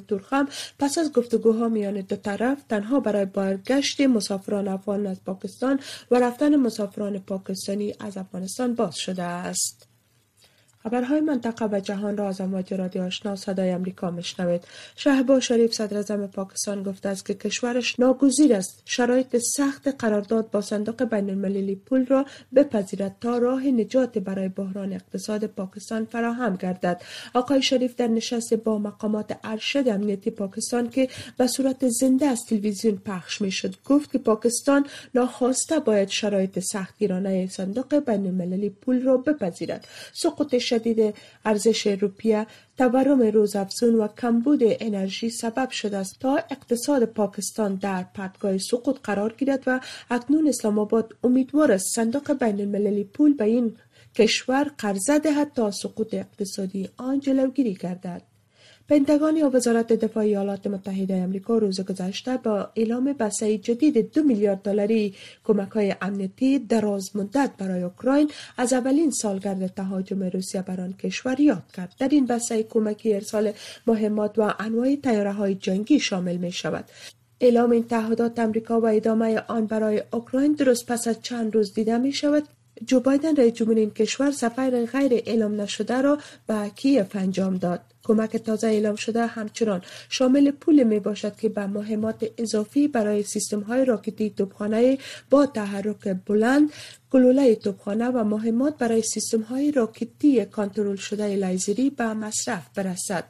تورخم پس از گفتگوها میان دو طرف تنها برای بازگشت مسافران افغان از پاکستان و رفتن مسافران پاکستانی از افغانستان باز شده است. خبرهای منطقه و جهان را از امواج رادیو آشنا صدای آمریکا میشنوید. شهباز شریف صدر اعظم پاکستان گفته است که کشورش ناگزیر است شرایط سخت قرارداد با صندوق بین المللی پول را بپذیرد تا راه نجات برای بحران اقتصاد پاکستان فراهم گردد. آقای شریف در نشست با مقامات ارشد امنیتی پاکستان که به صورت زنده از تلویزیون پخش میشد گفت که پاکستان ناخواسته باید شرایط سختگیرانه صندوق بین المللی پول را بپذیرد. سقوط شدید ارزش روپیه، تورم روزافزون و کمبود انرژی سبب شده است تا اقتصاد پاکستان در پرتگاه سقوط قرار گیرد و اکنون اسلام آباد امیدوار است صندوق بین المللی پول به این کشور قرضه دهد تا سقوط اقتصادی آن جلوگیری گردد. پنتاگون یا وزارت دفاع ایالات متحده آمریکا روز گذشته با اعلام بسته جدید دو میلیارد دلاری کمک‌های امنیتی دراز مدت برای اوکراین از اولین سالگرد تهاجم روسیه بر آن کشور یاد کرد. در این بسته کمکی ارسال مهمات و انواع طیاره‌های جنگی شامل می شود. اعلام این تعهدات آمریکا و ادامه آن برای اوکراین درست پس از چند روز دیده می شود جو بایدن رئیس جمهور این کشور سفر غیر اعلام نشده را به کیف انجام داد. کمک تازه اعلام شده همچنان شامل پول می باشد که به مهمات اضافی برای سیستم های راکتی توپخانه با تحرک بلند، گلوله توپخانه و مهمات برای سیستم های راکتی کنترل شده لیزری به مصرف برسد.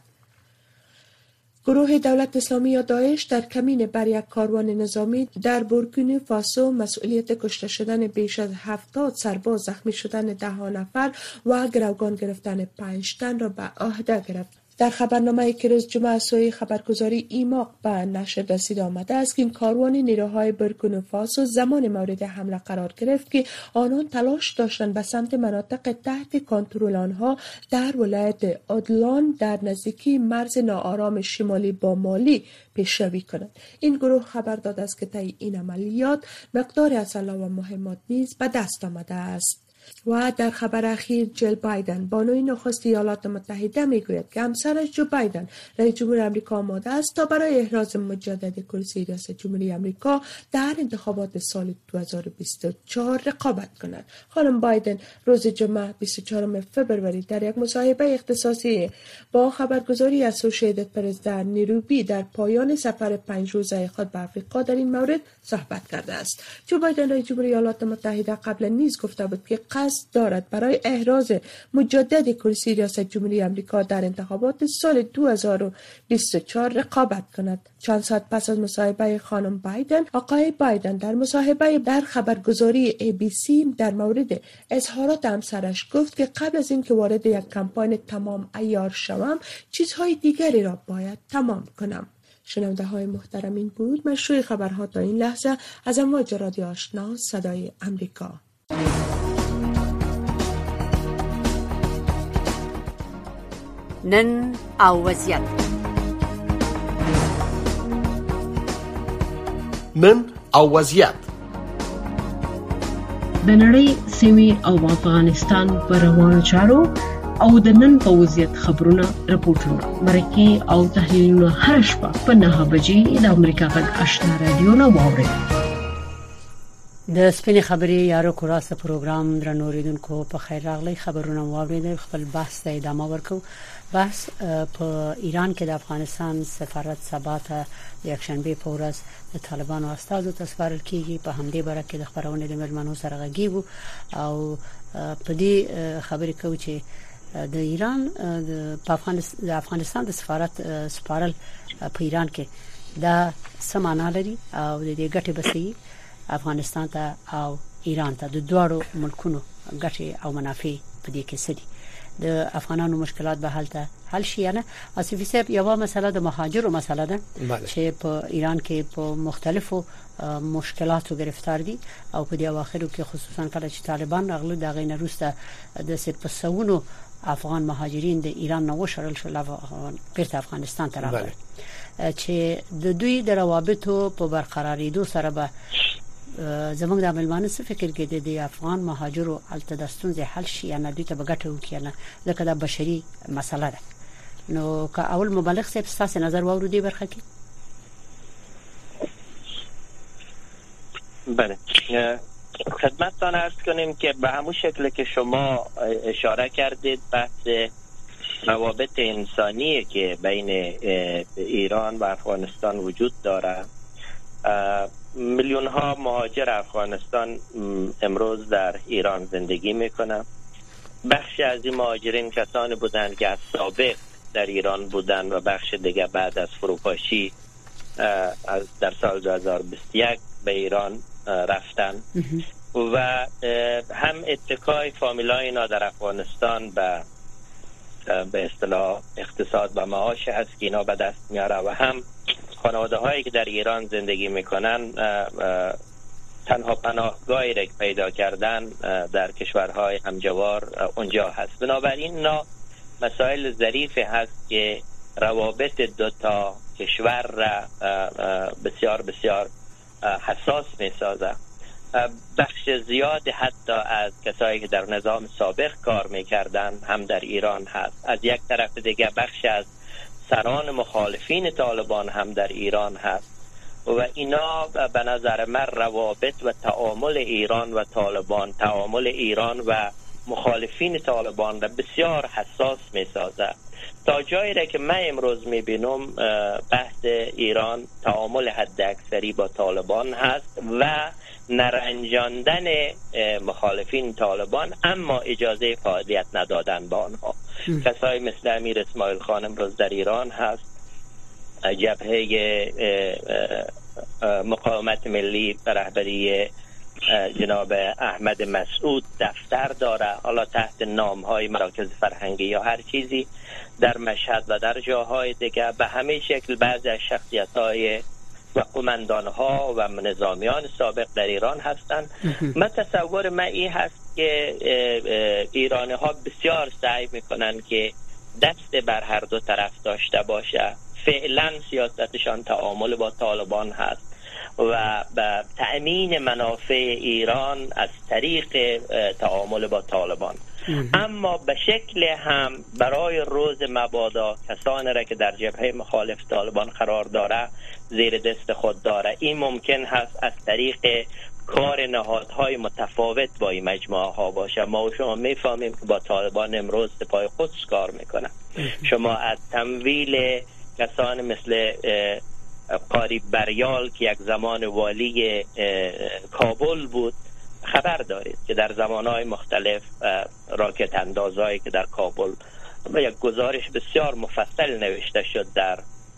گروه دولت اسلامی یا داعش در کمین بر یک کاروان نظامی در بورکینا فاسو مسئولیت کشته شدن بیش از هفتاد سرباز، زخمی شدن ده نفر و گروگان گرفتن پنج تن را به عهده گرفت. در خبرنامه‌ای که روز جمعه سوی خبرگزاری ایماق به نشر رسید آمده است که این کاروان نیروهای بورکینا فاسو زمان مورد حمله قرار گرفت که آنان تلاش داشتند به سمت مناطق تحت کنترل آنها در ولایت آدلان در نزدیکی مرز ناآرام شمالی با مالی پیشروی کنند. این گروه خبر داده است که طی این عملیات مقدار اسلحه و مهمات نیز به دست آمده است. و در خبر اخیر جل بایدن بانوی نخست ایالات متحده میگوید که همسرش جو بایدن رئیس جمهور آمریکا آماده است تا برای احراز مجدد کرسی ریاست جمهوری آمریکا در انتخابات سال دو هزار و بیست و چهار رقابت کند. خانم بایدن روز جمعه بیست و چهارم فوریه در یک مصاحبه اختصاصی با خبرگزاری اسوسییتد پرس در نیروبی در پایان سفر پنج روزه خود به آفریقا در این مورد صحبت کرده است. جو بایدن رئیس جمهور ایالات متحده قبلا نیز گفته بود که قصد دارد برای احراز مجدد کرسی ریاست جمهوری آمریکا در انتخابات سال دو هزار و بیست و چهار رقابت کند. چند ساعت پس از مصاحبه خانم بایدن، آقای بایدن در مصاحبه در خبرگزاری ای بی سی در مورد اظهارات همسرش گفت که قبل از اینکه وارد یک کمپاین تمام عیار شوم چیزهای دیگری را باید تمام کنم. شنونده های محترم، این بود مشروع خبرها تا این لحظه از امواج رادیو آشنا صدای آمریکا. نن او وضعیت نن او وضعیت د نړۍ سیمې او افغانستان پر روانو چارو او د نن په وضعیت خبرونه راپورټونه مرکه او تحلیلونه هر شپه په نه بجې د امریکا غږ آشنا رادیو نه واورئ. د سپینې خبرې یارو کوراسه پروګرام درنوریدونکو په خیر راغلی. خبرونه واورئ. خپل بحث ته ادامه ورکو. بحث په ایران کې د افغانستان سفارت سبا ته یک شنبه په ورځ د طالبانو استازو ته سپارل کیږي. په همدې باره کې د خبرونه د ملمنو سره غږیږو او په دې خبرې کوي چې د ایران د افغانستان د سفارت سپارل په ایران کې دا سمانه لري او د دې ګټه بسي افغانستان ته او ایران ته د دوړو ملکونو ګټه او منافع په دې کې سدي. د افغانانو مشکلات به حل ته حل شي نه. اسفي صاحب یو مسله د مهاجرو مسله ده چې په ایران کې په مختلفو مشکلاتو گرفتار دي او په دې اواخرو کې خصوصا کله چې طالبان راغلي دا غینه روسته د سپسونو افغان مهاجرین د ایران نو شړل شو بیرته افغانستان ته راغلي چې د دوی د روابطو په برقرارېدو سره به زمونږ د عملمانه څه فکر کې د افغان مهاجرو الته د ستونزې حل شي یا نه دوی ته بغټه وکړي نه ځکه دا بشري مسله ده. نو که اول مبلغ صاحب ستاسو نظر واورو دی برخه کې. بله خدمتتان عرض کنیم که به همون شکل که شما اشاره کردید بحث روابط انسانی که بین ایران و افغانستان وجود داره. میلیون ها مهاجر افغانستان امروز در ایران زندگی میکنن. بخشی از این مهاجرین کسانی بودند که از سابق در ایران بودند و بخش دیگه بعد از فروپاشی در سال دو هزار و بیست و یک به ایران رفتن و هم اتکای فامیلای اینا در افغانستان به به اصطلاح اقتصاد و معاش هست که اینا به دست میاره و هم خانواده هایی که در ایران زندگی میکنن تنها پناهگاهی را پیدا کردن در کشورهای همجوار اونجا هست. بنابراین اینا مسائل ظریفی هست که روابط دو تا کشور را بسیار بسیار حساس می سازه. بخش زیاد حتی از کسایی که در نظام سابق کار میکردن هم در ایران هست. از یک طرف دیگه بخش از سران مخالفین طالبان هم در ایران هست و اینا به نظر من روابط و تعامل ایران و طالبان، تعامل ایران و مخالفین طالبان را بسیار حساس میسازه، تا جایی را که من امروز میبینم بحث ایران تعامل حد اکثری با طالبان هست و نرنجاندن مخالفین طالبان اما اجازه فعالیت ندادن با آنها. کسایی مثل امیر اسماعیل خان امروز در ایران هست، جبهه مقاومت ملی به رهبری جناب احمد مسعود دفتر داره، حالا تحت نام های مراکز فرهنگی یا هر چیزی در مشهد و در جاهای دیگه. به همین شکل بعضی از شخصیت های و قماندان ها و نظامیان سابق در ایران هستند. من تصور من این هست که ایرانی ها بسیار سعی میکنن که دست بر هر دو طرف داشته باشه. فعلا سیاستشان تعامل با طالبان هست و به تأمین منافع ایران از طریق تعامل با طالبان، اما به شکل هم برای روز مبادا کسانی را که در جبهه مخالف طالبان قرار داره زیر دست خود داره. این ممکن هست از طریق کار نهادهای متفاوت با این مجموعه ها باشه. ما و شما میفهمیم که با طالبان امروز سپاه قدس کار میکنن. شما از تمویل کسانی مثل قاری بریال که یک زمان والی کابل بود خبر دارید که در زمانهای مختلف راکت اندازهایی که در کابل و یک گزارش بسیار مفصل نوشته شد در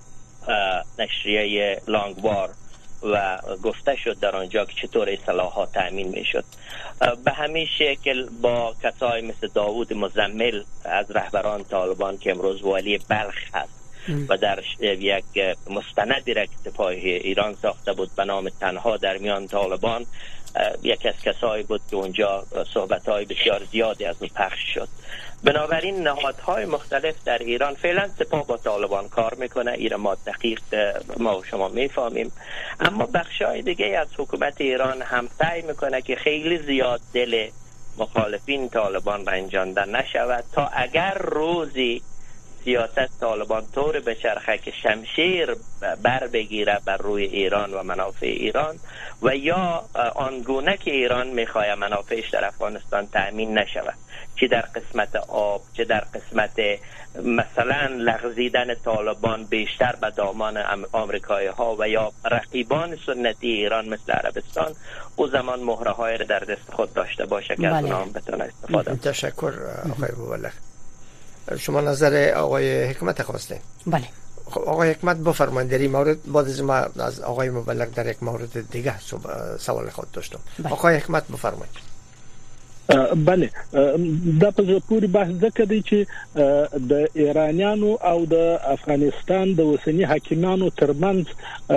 نشریه لانگوار و گفته شد در آنجا که چطور اصلاحات تأمین می شد. به همین شکل با کسای مثل داوود مزمل از رهبران طالبان که امروز والی بلخ هست و در یک مستندی را که سپاه ایران ساخته بود به نام تنها در میان طالبان، یک از کسایی بود که اونجا صحبت‌های بسیار زیادی از اون پخش شد. بنابراین نهادهای مختلف در ایران فعلا سپاه با طالبان کار میکنه، ایران ما دقیق ما و شما میفهمیم، اما بخشای دیگه از حکومت ایران هم سعی میکنه که خیلی زیاد دل مخالفین طالبان رنجانده نشود تا اگر روزی سیاست طالبان طور بچرخه که شمشیر بر بگیره بر روی ایران و منافع ایران و یا آنگونه که ایران میخواه منافعش در افغانستان تأمین نشود، چه در قسمت آب چه در قسمت مثلا لغزیدن طالبان بیشتر به دامان آمریکایی ها و یا رقیبان سنتی ایران مثل عربستان، او زمان مهره های در دست خود داشته باشه که از اونها هم بتونه استفاده. تشکر آقای مبلغ. شما نظر آقای حکمت خواسته؟ بله. خب آقای حکمت بفرمایید در این مورد. بعد از ما از آقای مبلغ در یک مورد دیگه سوال خود داشتم. بله. آقای حکمت بفرمایید. بله دا په پوری بحث ځکه دی چې د ایرانیانو او د افغانستان د اوسنی حاکمانو ترمنځ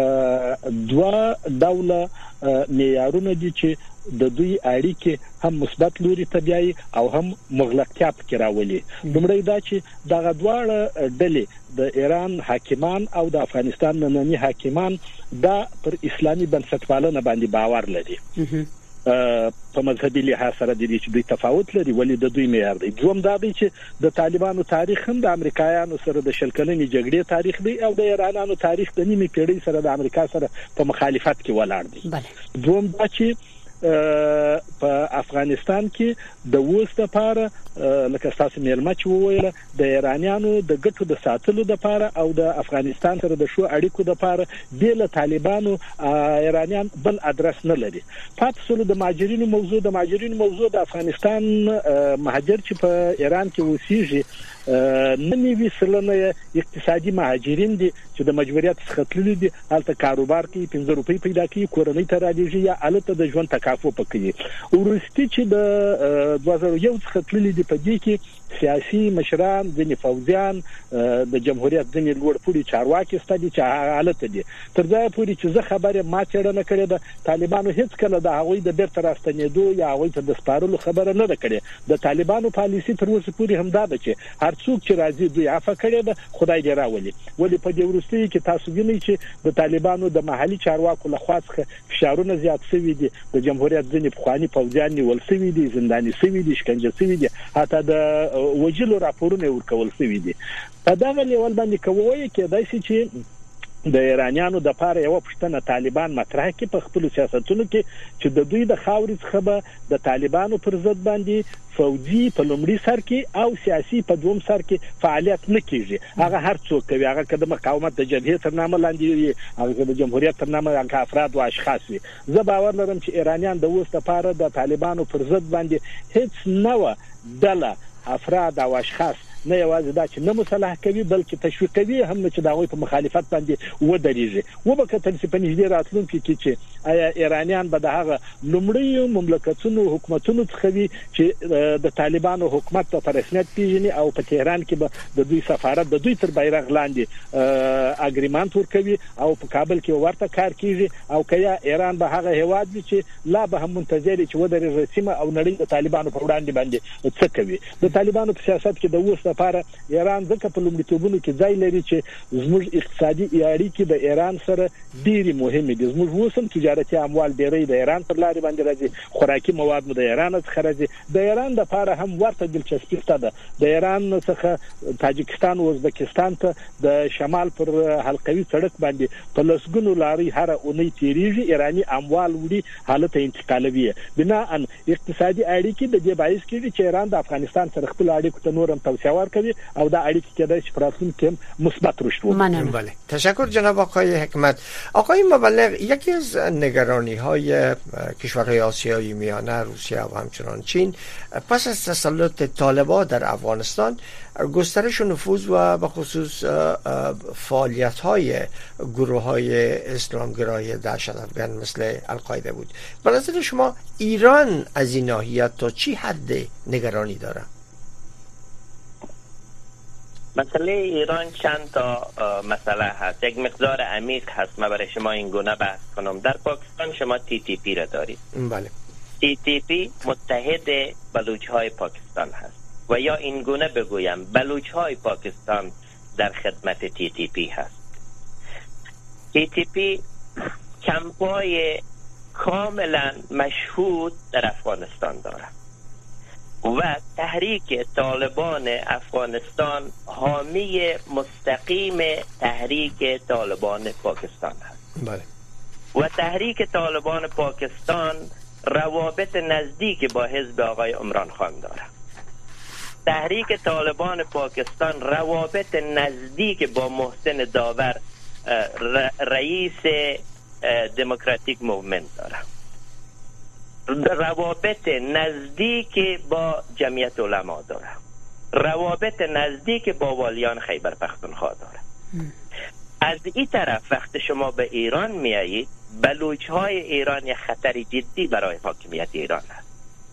دوه ډوله معیارونه دي چې د دوی اړیکې هم مثبت لوري ته بیایي او هم مغلقتیا پکې راولي. لومړی دا چې دغه دواړه ډلې د ایران حاکمان او د افغانستان ننني حاکمان دا پر اسلامي بنسټپالنه باندې باور لري. په مذهبي لحاظ سره د دې چې دوی تفاوت لري ولې د دوی معیار دی. دوم دا دی چې د طالبانو تاریخ هم د امریکایانو سره د شل کلنې جګړې تاریخ دی او د ایرانانو تاریخ د نیمه پیړۍ سره د امریکا سره په مخالفت کې ولاړ دی. دوم دا چې په افغانستان کې د اوس لپاره لکه تاسو مېرمه چې وویل د ایرانیانو د ګټو د ساتلو لپاره او د افغانستان سره د شو اړیکو لپاره د طالبانو ایرانیان بل ادرس نه لري. پاتې د مهاجرینو موضوع د مهاجرینو موضوع د افغانستان مهاجر چې په ایران کې اوسېږي ننوي سلنه اقتصادي مهاجرین دي چې د مجبوریت څخه تللي دي، هلته کاروبار کوي، پنځه روپۍ پیدا کوي، کورنۍ ته راځي یا هلته د ژوند تکافو پکوي. ورستی چې د دوه زره یو څخه تللي دي په دې کې سیاسي مشران ځینې فوزیان د جمهوریت ځینې لوړپوړي چارواکي ستدي چې حالت دي تر ځای پورې چې زه خبره ما چېرنه کړې ده طالبانو هیڅ کله د هغوی د بیرته راستنېدو یا هغوی ته د سپارلو خبره نه ده کړې. د طالبانو پالیسي تر اوسه پورې همدا ده چې هر څوک چې راځي دوی عفو کړي ده خدای دې راولي. ولې په دې وروستي کې تاسو وینئ چې د طالبانو د محلي چارواکو لخوا څخه فشارونه زیات شوي دي، د جمهوریت ځینې پخواني فوجیان نیول شوي دي، زنداني شوي دي، شکنجه شوي دي، حتی د وجلو راپورونه ورکول شوي دي. په دغه لیول باندې کوي کېدای شي چې د ایرانیانو د پاره یو پښتنه طالبان مطرح کې په خپل سیاستونو کې چې د دوی د خاورې څخه به د طالبانو پر ضد باندې فوجي په لومړي سر کې او سیاسي په دوم سر کې فعالیت نه کیږي. هغه هر څوک کوي، هغه کده مقاومت د جبهې تر نامه لاندې وي، هغه د جمهوریت تر نامه لاندې افراد او اشخاص وي. زه باور لرم چې ایرانیان د اوس لپاره د طالبانو پر ضد باندې هیڅ نوې ډله افراد او اشخاص نه یوازې دا چې نه مصالحه کوي بلکې تشویق کوي هم نه چې دا غوي په مخالفت باندې ودرېږي. و به کتل چې په نږدې راتلونکي کې چې آیا ایرانیان به د هغه لومړی مملکتونو حکومتونو څخه وي چې د طالبانو حکومت په رسمیت پیژني او په تهران کې به د دوی سفارت د دوی تر بیرغ لاندې اګریمنت ورکوي او په کابل کې ورته کار کوي او کیا ایران به هغه هواد وي چې لا به هم منتظر چې ودرېږي سیمه او نړۍ د طالبانو په وړاندې باندې څه کوي. د طالبانو په سیاست کې د اوس لپاره ایران ځکه په لومړیتوبونو کې ځای لري چې زموږ اقتصادي اړیکې د ایران سره ډېری مهمه دي. زموږ وسم تجارتي اموال ډېری د ایران پر لارې باندې راځي، خوراکي مواد مو د ایران څخه راځي. د ایران د لپاره هم ورته دلچسپي شته ده. د ایران څخه تاجکستان او ازبکستان ته د شمال پر حلقوي سړک باندې په لسګونو لارې هر اونۍ تیریږي، ایرانی اموال وړي حالت انتقالوي. بناء اقتصادي اړیکې د دې باعث کیږي چې ایران د افغانستان سره خپل اړیکو ته نورم توسعه ورکوي او دا اړیکې کېدای شي پراتون کې مثبت رشد وکړي. بله، تشکر جناب آقای حکمت. آقای مبلغ، یکی از نگرانی‌های کشورهای آسیای میانه، روسیه و همچنان چین پس از تسلط طالبان در افغانستان گسترش نفوذ و به خصوص فعالیت‌های گروه‌های اسلامگرای دهشت افغان مثل القاعده بود. به نظر شما ایران از این ناحیه تا چی حد نگرانی داره؟ مسئله ایران چند تا مسئله هست، یک مقدار عمیق هست. من برای شما این گونه بحث کنم. در پاکستان شما تی تی پی را دارید. بله. تی تی پی متحد بلوچ‌های پاکستان هست و یا این گونه بگویم بلوچ‌های پاکستان در خدمت تی تی پی هست. تی تی پی کمپای کاملا مشهود در افغانستان دارد و تحریک طالبان افغانستان حامی مستقیم تحریک طالبان پاکستان هست. بله. و تحریک طالبان پاکستان روابط نزدیک با حزب آقای عمران خان دارد. تحریک طالبان پاکستان روابط نزدیک با محسن داور رئیس دموکراتیک موومنت دارد. روابط نزدیک با جمعیت علما داره، روابط نزدیک با والیان خیبر پختونخوا داره. از این طرف وقت شما به ایران میایید، بلوچ های ایران یک خطر جدی برای حاکمیت ایران هست.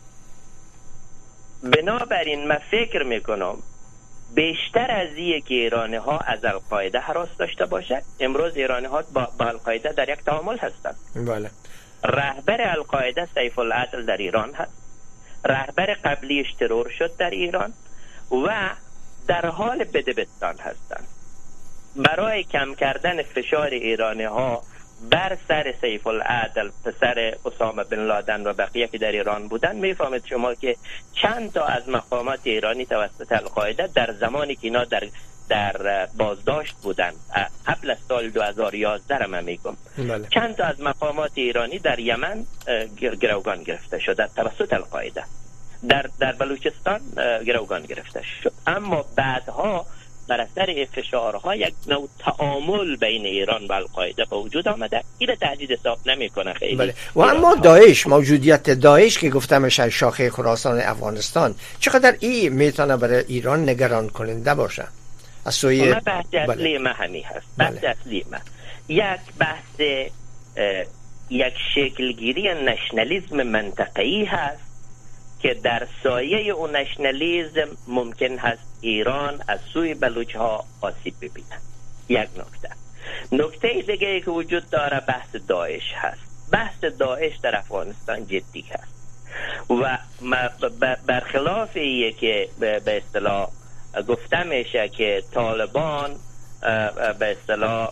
بنابراین من فکر میکنم بیشتر از این که ایرانی ها از القاعده هراس داشته باشد، امروز ایرانی ها با, با القاعده در یک تعامل هستند. بله. رهبر القاعده سیف العدل در ایران هست، رهبر قبلیش ترور شد در ایران و در حال بدبستان هستند. برای کم کردن فشار ایرانی ها بر سر سیف العدل پسر اسامه بن لادن و بقیه که در ایران بودن میفهمید شما که چند تا از مقامات ایرانی توسط القاعده در زمانی که اینا در در بازداشت بودن قبل از سال دو هزار و یازده من میگم بله. چند تا از مقامات ایرانی در یمن گروگان گرفته شد توسط القاعده، در در بلوچستان گروگان گرفته شد، اما بعدها بر اثر فشارها یک نوع تعامل بین ایران و القاعده به وجود آمده. این تهدید حساب نمیکنه خیلی بله. و اما داعش، موجودیت داعش که گفتمش از شاخه خراسان افغانستان، چقدر این میتونه برای ایران نگران کننده باشه؟ از سوی بحث اصلی ما همین هست. بحث بله. اصلی ما یک بحث یک شکلگیری نشنالیسم منطقه‌ای هست که در سایه اون نشنالیسم ممکن هست ایران از سوی بلوچ ها آسیب ببینه. یک نکته. نکته دیگه که وجود داره بحث داعش هست. بحث داعش در افغانستان جدی هست و برخلاف ایه که به اصطلاح گفته میشه که طالبان به اصطلاح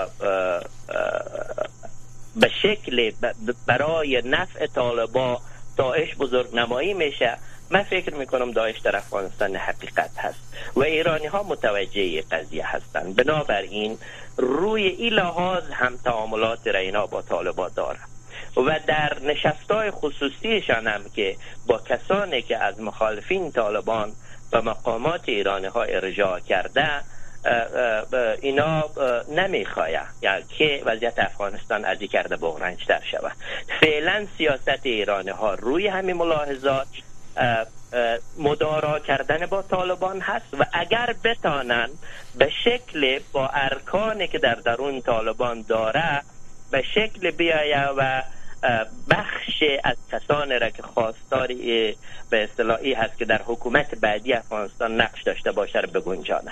به شکل برای نفع طالبان داعش بزرگ نمایی میشه، من فکر میکنم داعش در افغانستان حقیقت هست و ایرانی ها متوجه قضیه هستند. بنابراین روی این لحاظ هم تعاملات را اینا با طالبان داره و در نشستای خصوصیشان هم که با کسانی که از مخالفین طالبان و مقامات ایرانی ها ارجاع کرده اینا نمیخواه یعنی که وضعیت افغانستان از این کرده بغرنج‌تر شود. فعلا سیاست ایرانی ها روی همین ملاحظات مدارا کردن با طالبان هست و اگر بتانن به شکل با ارکانی که در درون طالبان داره به شکل بیایه و بخش از کسانی را که خواستار به اصطلاحی هست که در حکومت بعدی افغانستان نقش داشته باشه را بگنجانه.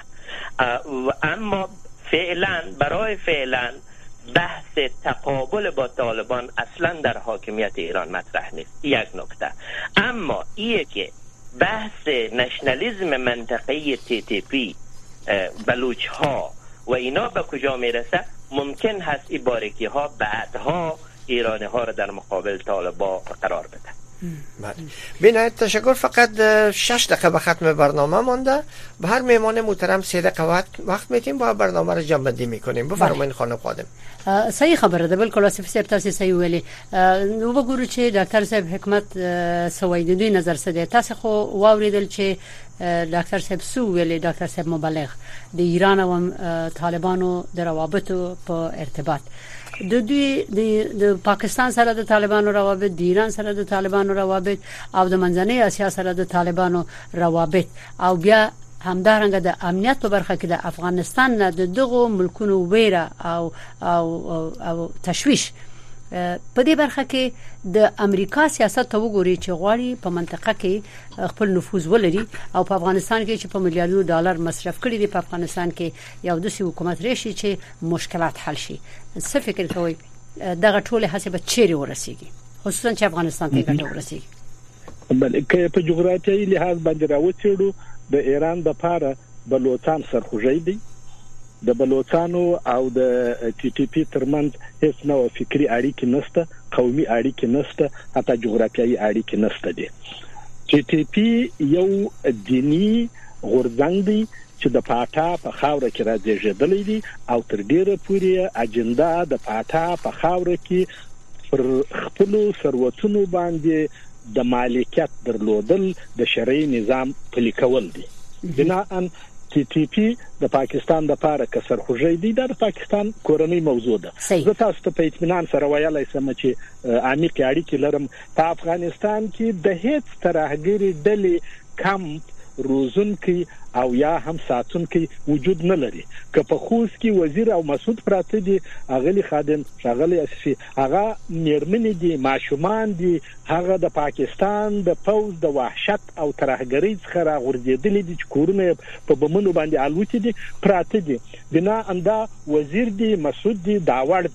اما فعلا برای فعلا بحث تقابل با طالبان اصلا در حاکمیت ایران مطرح نیست. یک نکته. اما ایه که بحث نشنالیسم منطقه‌ای تی تی پی بلوچ ها و اینا به کجا میرسه، ممکن هست این باریکی ها بعدها ایرانی ها را در مقابل طالبان قرار بده. بینایت تشکر. فقط شش دقیقه به ختم برنامه مانده. به هر مهمان محترم سه دقیقه وقت میتیم با برنامه رو جمع بندی میکنیم. بفرمایید خانم خادم. صحیح خبره ده، بالکل آصف صاحب تاسو صحیح ویلي. نو وګورو چې ډاکټر صاحب حکمت سوي د دوی نظر څه دی. تاسو خو واوریدل چې ډاکټر صاحب سو ویلي، ډاکټر صاحب مبلغ د ایران او طالبانو د روابطو په ارتباط د دوی د پاکستان سره د طالبانو روابط، د ایران سره د طالبانو روابط او د منځنۍ اسیا سره د طالبانو روابط او بیا همدارنګه د امنیت په برخه کې د افغانستان نه د دغو ملکونو ویره او او او تشویش په دې برخه کې د امریکا سیاست ته وګوري چې غواړي په منطقه کې خپل نفوذ ولري او په افغانستان کې چې په میلیارډونو ډالر مصرف کړي دي په افغانستان کې یو داسې حکومت راشي چې مشکلات حل شي. څه فکر کوئ دغه ټول هڅې به چیرې ورسیږي، خصوصا چې افغانستان ته ګټه ورسیږي؟ بل که په جغرافیایي لحاظ باندې راوڅېړو د ایران د پاره بلوچستان سرخوږی دی. د بلوچستانو او د ټي ټي پی ترمنځ هیڅ نوع فکری اړیکې نشته، قومي اړیکې نشته، حتی جغرافیایي اړیکې نشته دي. ټي ټي پی یو دینی غورځنګ دی چې د پاټا په خاوره کې راځېدلې دي او تر ډیره پورې اجنډا د پاټا په خاوره کې پر خپل ثروتونو باندې د مالکیت درلودل د شرعي نظام پلي کول دي. بناءً ټي ټي پی د پاکستان د پاره کسر خوږی دی، د پاکستان کورنۍ موضوع ده. زه تاسو ته په اطمینان سره ویلای شم چې عمیق اړیکې لرم. په افغانستان کې د هیڅ ترهګری ډلې کم روزونکي او یا هم ساتونکي وجود نه لري. که په خوست کې وزیر او مسعود پراته دي، اغلی خادم شغلی اساسي هغه میرمنې دي، ماشومان دي، هغه د پاکستان د پوز د وحشت او ترهګری څخه راغورځېدلي دي چې کورونه په بمونو باندې الوتي دي پراته دي. بنا انده وزیر دي، مسعود دي، داوړ دي.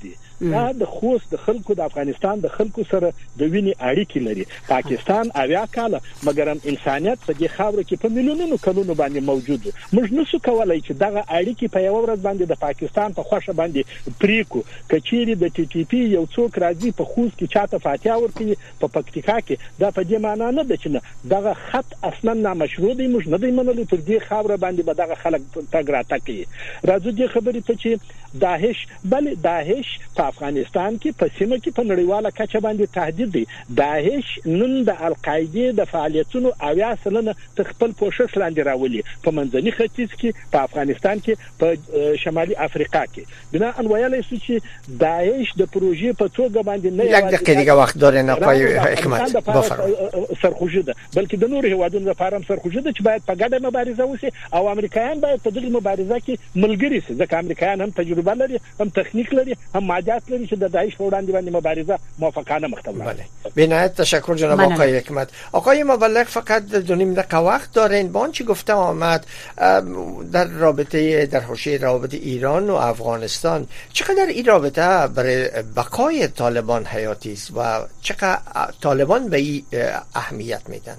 دا د خوست د خلکو د افغانستان د خلکو سره د ویني اړیکې لري. پاکستان اویا کاله مګرم انسانيت په دې خاور کې په میلیونونو کلونو باندې موجود و. موږ نسو کولای چې دغه اړیکې په یو ورځ باندې د پاکستان په خوښه باندې پریکو. کچېری د ټي ټي پی یو څوک راځي په خوست کې چاته فاتحه ورکړي په پکتیکا کې، دا په دې معنی نه ده چې دغه خط اصلا نامشروع دی. موږ نه دی منلو پر دې خاور باندې به دغه خلک تګ راتګ کوي. راځو دې خبرې ته چې داعش بل داعش په افغانستان کې په سیمه کې په نړیواله کچه باندې تهدید دی. داعش نن د القاعده د فعالیتونو اویا سلنه خپل پوښښ لاندې راولي په منځني ختیځ کې، په افغانستان کې، په شمالي افریقا کې. بنا ان ویلای شو چې داعش د پروژې په توګه باندې نه یک دقیقه دیگه وخت داره نقای حکمت بفرمایید. سرخوږی ده بلکې د نور هیوادونو لپاره هم سرخوږی ده چې باید په ګډه مبارزه وشي او امریکایان باید په دغه مبارزه کې ملګري شي، ځکه امریکایان هم تجربه لري، هم تخنیک لري، هم ماجات لري چې د داعش په وړاندې باندې مبارزه موافقانه مخ ته ولاړ. بنهایت تشکر جناب آقای حکمت. آقای مبلغ فقط دو نیم دقیقه وقت دارین. با آنچه گفته آمد در رابطه در حوزه رابطه ایران و افغانستان، چقدر این رابطه برای بقای طالبان حیاتی است و چقدر طالبان به این اهمیت میدن؟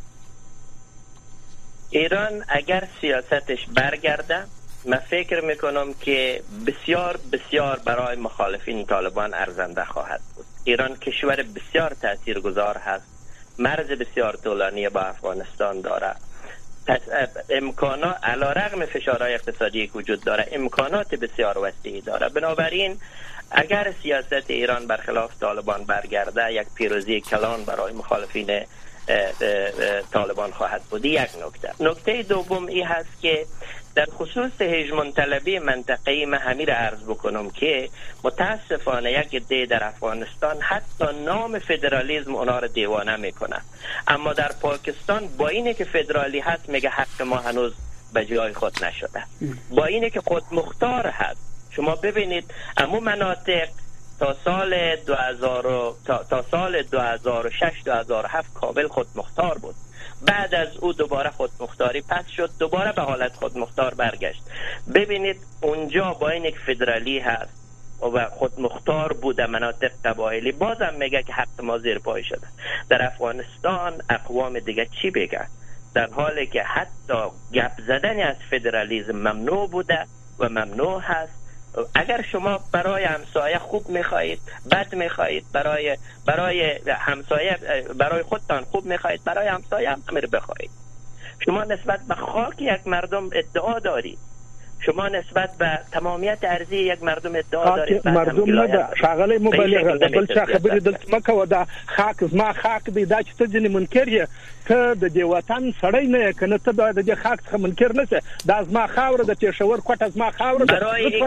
ایران اگر سیاستش برگرده، من فکر میکنم که بسیار بسیار برای مخالفین طالبان ارزنده خواهد بود. ایران کشور بسیار تاثیرگذار هست، مرز بسیار طولانی با افغانستان داره، امکانات علیرغم فشارهای اقتصادی که وجود داره امکانات بسیار وسیعی داره. بنابراین اگر سیاست ایران برخلاف طالبان برگرده، یک پیروزی کلان برای مخالفین طالبان خواهد بود. یک نکته. نکته دوم این هست که در خصوص هژمون طلبی منطقه‌ای من همین را عرض بکنم که متاسفانه یک عده در افغانستان حتی نام فدرالیسم اونا را دیوانه میکنه، اما در پاکستان با اینه که فدرالی هست میگه حق ما هنوز به جای خود نشده. با اینه که خود مختار هست. شما ببینید امو مناطق تا سال دو هزار تا, تا سال دو هزار و شش دو هزار و هفت کامل خود مختار بود. بعد از او دوباره خودمختاری پس شد، دوباره به حالت خودمختار برگشت. ببینید اونجا با این یک فدرالی هست و خودمختار بوده مناطق قبایلی، بازم میگه که حق ما زیر پای شده. در افغانستان اقوام دیگه چی بگه؟ در حالی که حتی گپ زدن از فدرالیسم ممنوع بوده و ممنوع هست. اگر شما برای همسایه خوب میخواهید، بد میخواهید، برای برای همسایه برای خودتان خوب میخواهید، برای همسایه هم امر بخواهید. شما نسبت به خاک یک مردم ادعا دارید، شما نسبت به تمامیت ارضی یک مردم ادعا دارید. مردم نه ده شاغله مبالغه ده، بل څه خبرې دلته مکه و دا خاک زما خاک دی، دا چې ته ځنې منکر یې، ته د دې وطن سړی نه کنه، ته د دې خاک څخه منکر نه شه. دا زما خاور د پېښور کوټه زما خاور ده.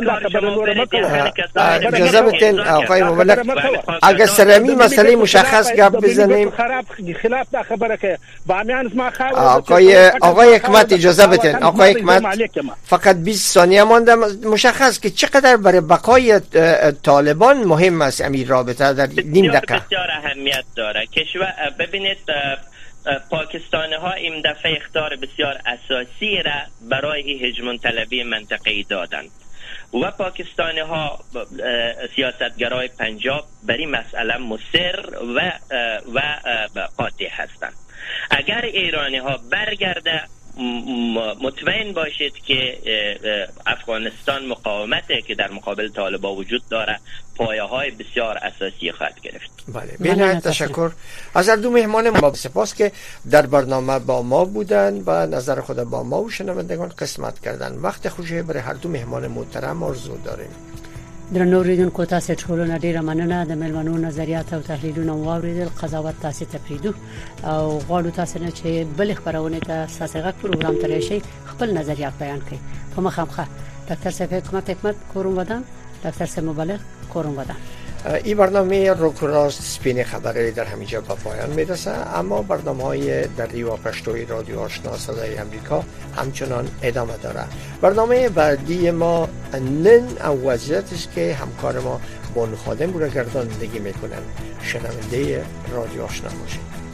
اجازه بدین آقای مبلغ اگر سرمی مسئله مشخص گپ بزنیم. خراب خلاف دا خبره که بامیان زما خاور. آقای آقای حکمت اجازه بدین. آقای حکمت فقط بیست ثانیه مانده. مشخص که چقدر برای بقای طالبان مهم است امیر رابطه در نیم دقیقه؟ بسیار اهمیت داره. کشور ببینید پاکستانی ها این دفعه اخطار بسیار اساسی را برای هژمون طلبی منطقه‌ای دادند و پاکستانی ها سیاستگرای پنجاب بر این مسئله مصر و و قاطع هستند. اگر ایرانی ها برگرده مطمئن باشید که افغانستان مقاومتی که در مقابل طالبان وجود داره پایه های بسیار اساسی خواهد گرفت. بله، بنهایت تشکر از هر دو مهمان ما. سپاس که در برنامه با ما بودن و نظر خود با ما و شنوندگان قسمت کردن. وقت خوشی برای هر دو مهمان محترم آرزو داریم. درنو اوریدونکو تاسو ټولو ډیره مننه د ملمنو نظریات او تحلیلونه واوریدل. قضاوت تاسو ته پریدو او غواړو تاسو نه چې بل خبرونه تاسو غږ پروګرام ته راشي خپل نظریات بیان کړئ. په مخامخه ډاکټر صاحب حکمت حکمت کورم ودان، ډاکټر صاحب مبلغ کورم ودان. این برنامه روک و راست سپین خبری در همینجا به پایان میرسه، اما برنامه های دری و پشتوی رادیو آشنا صدای امریکا همچنان ادامه داره. برنامه بعدی ما نن او وضعیت است که همکار ما بانو خادم رو گرداندگی میکنن. شنونده رادیو آشنا باشید.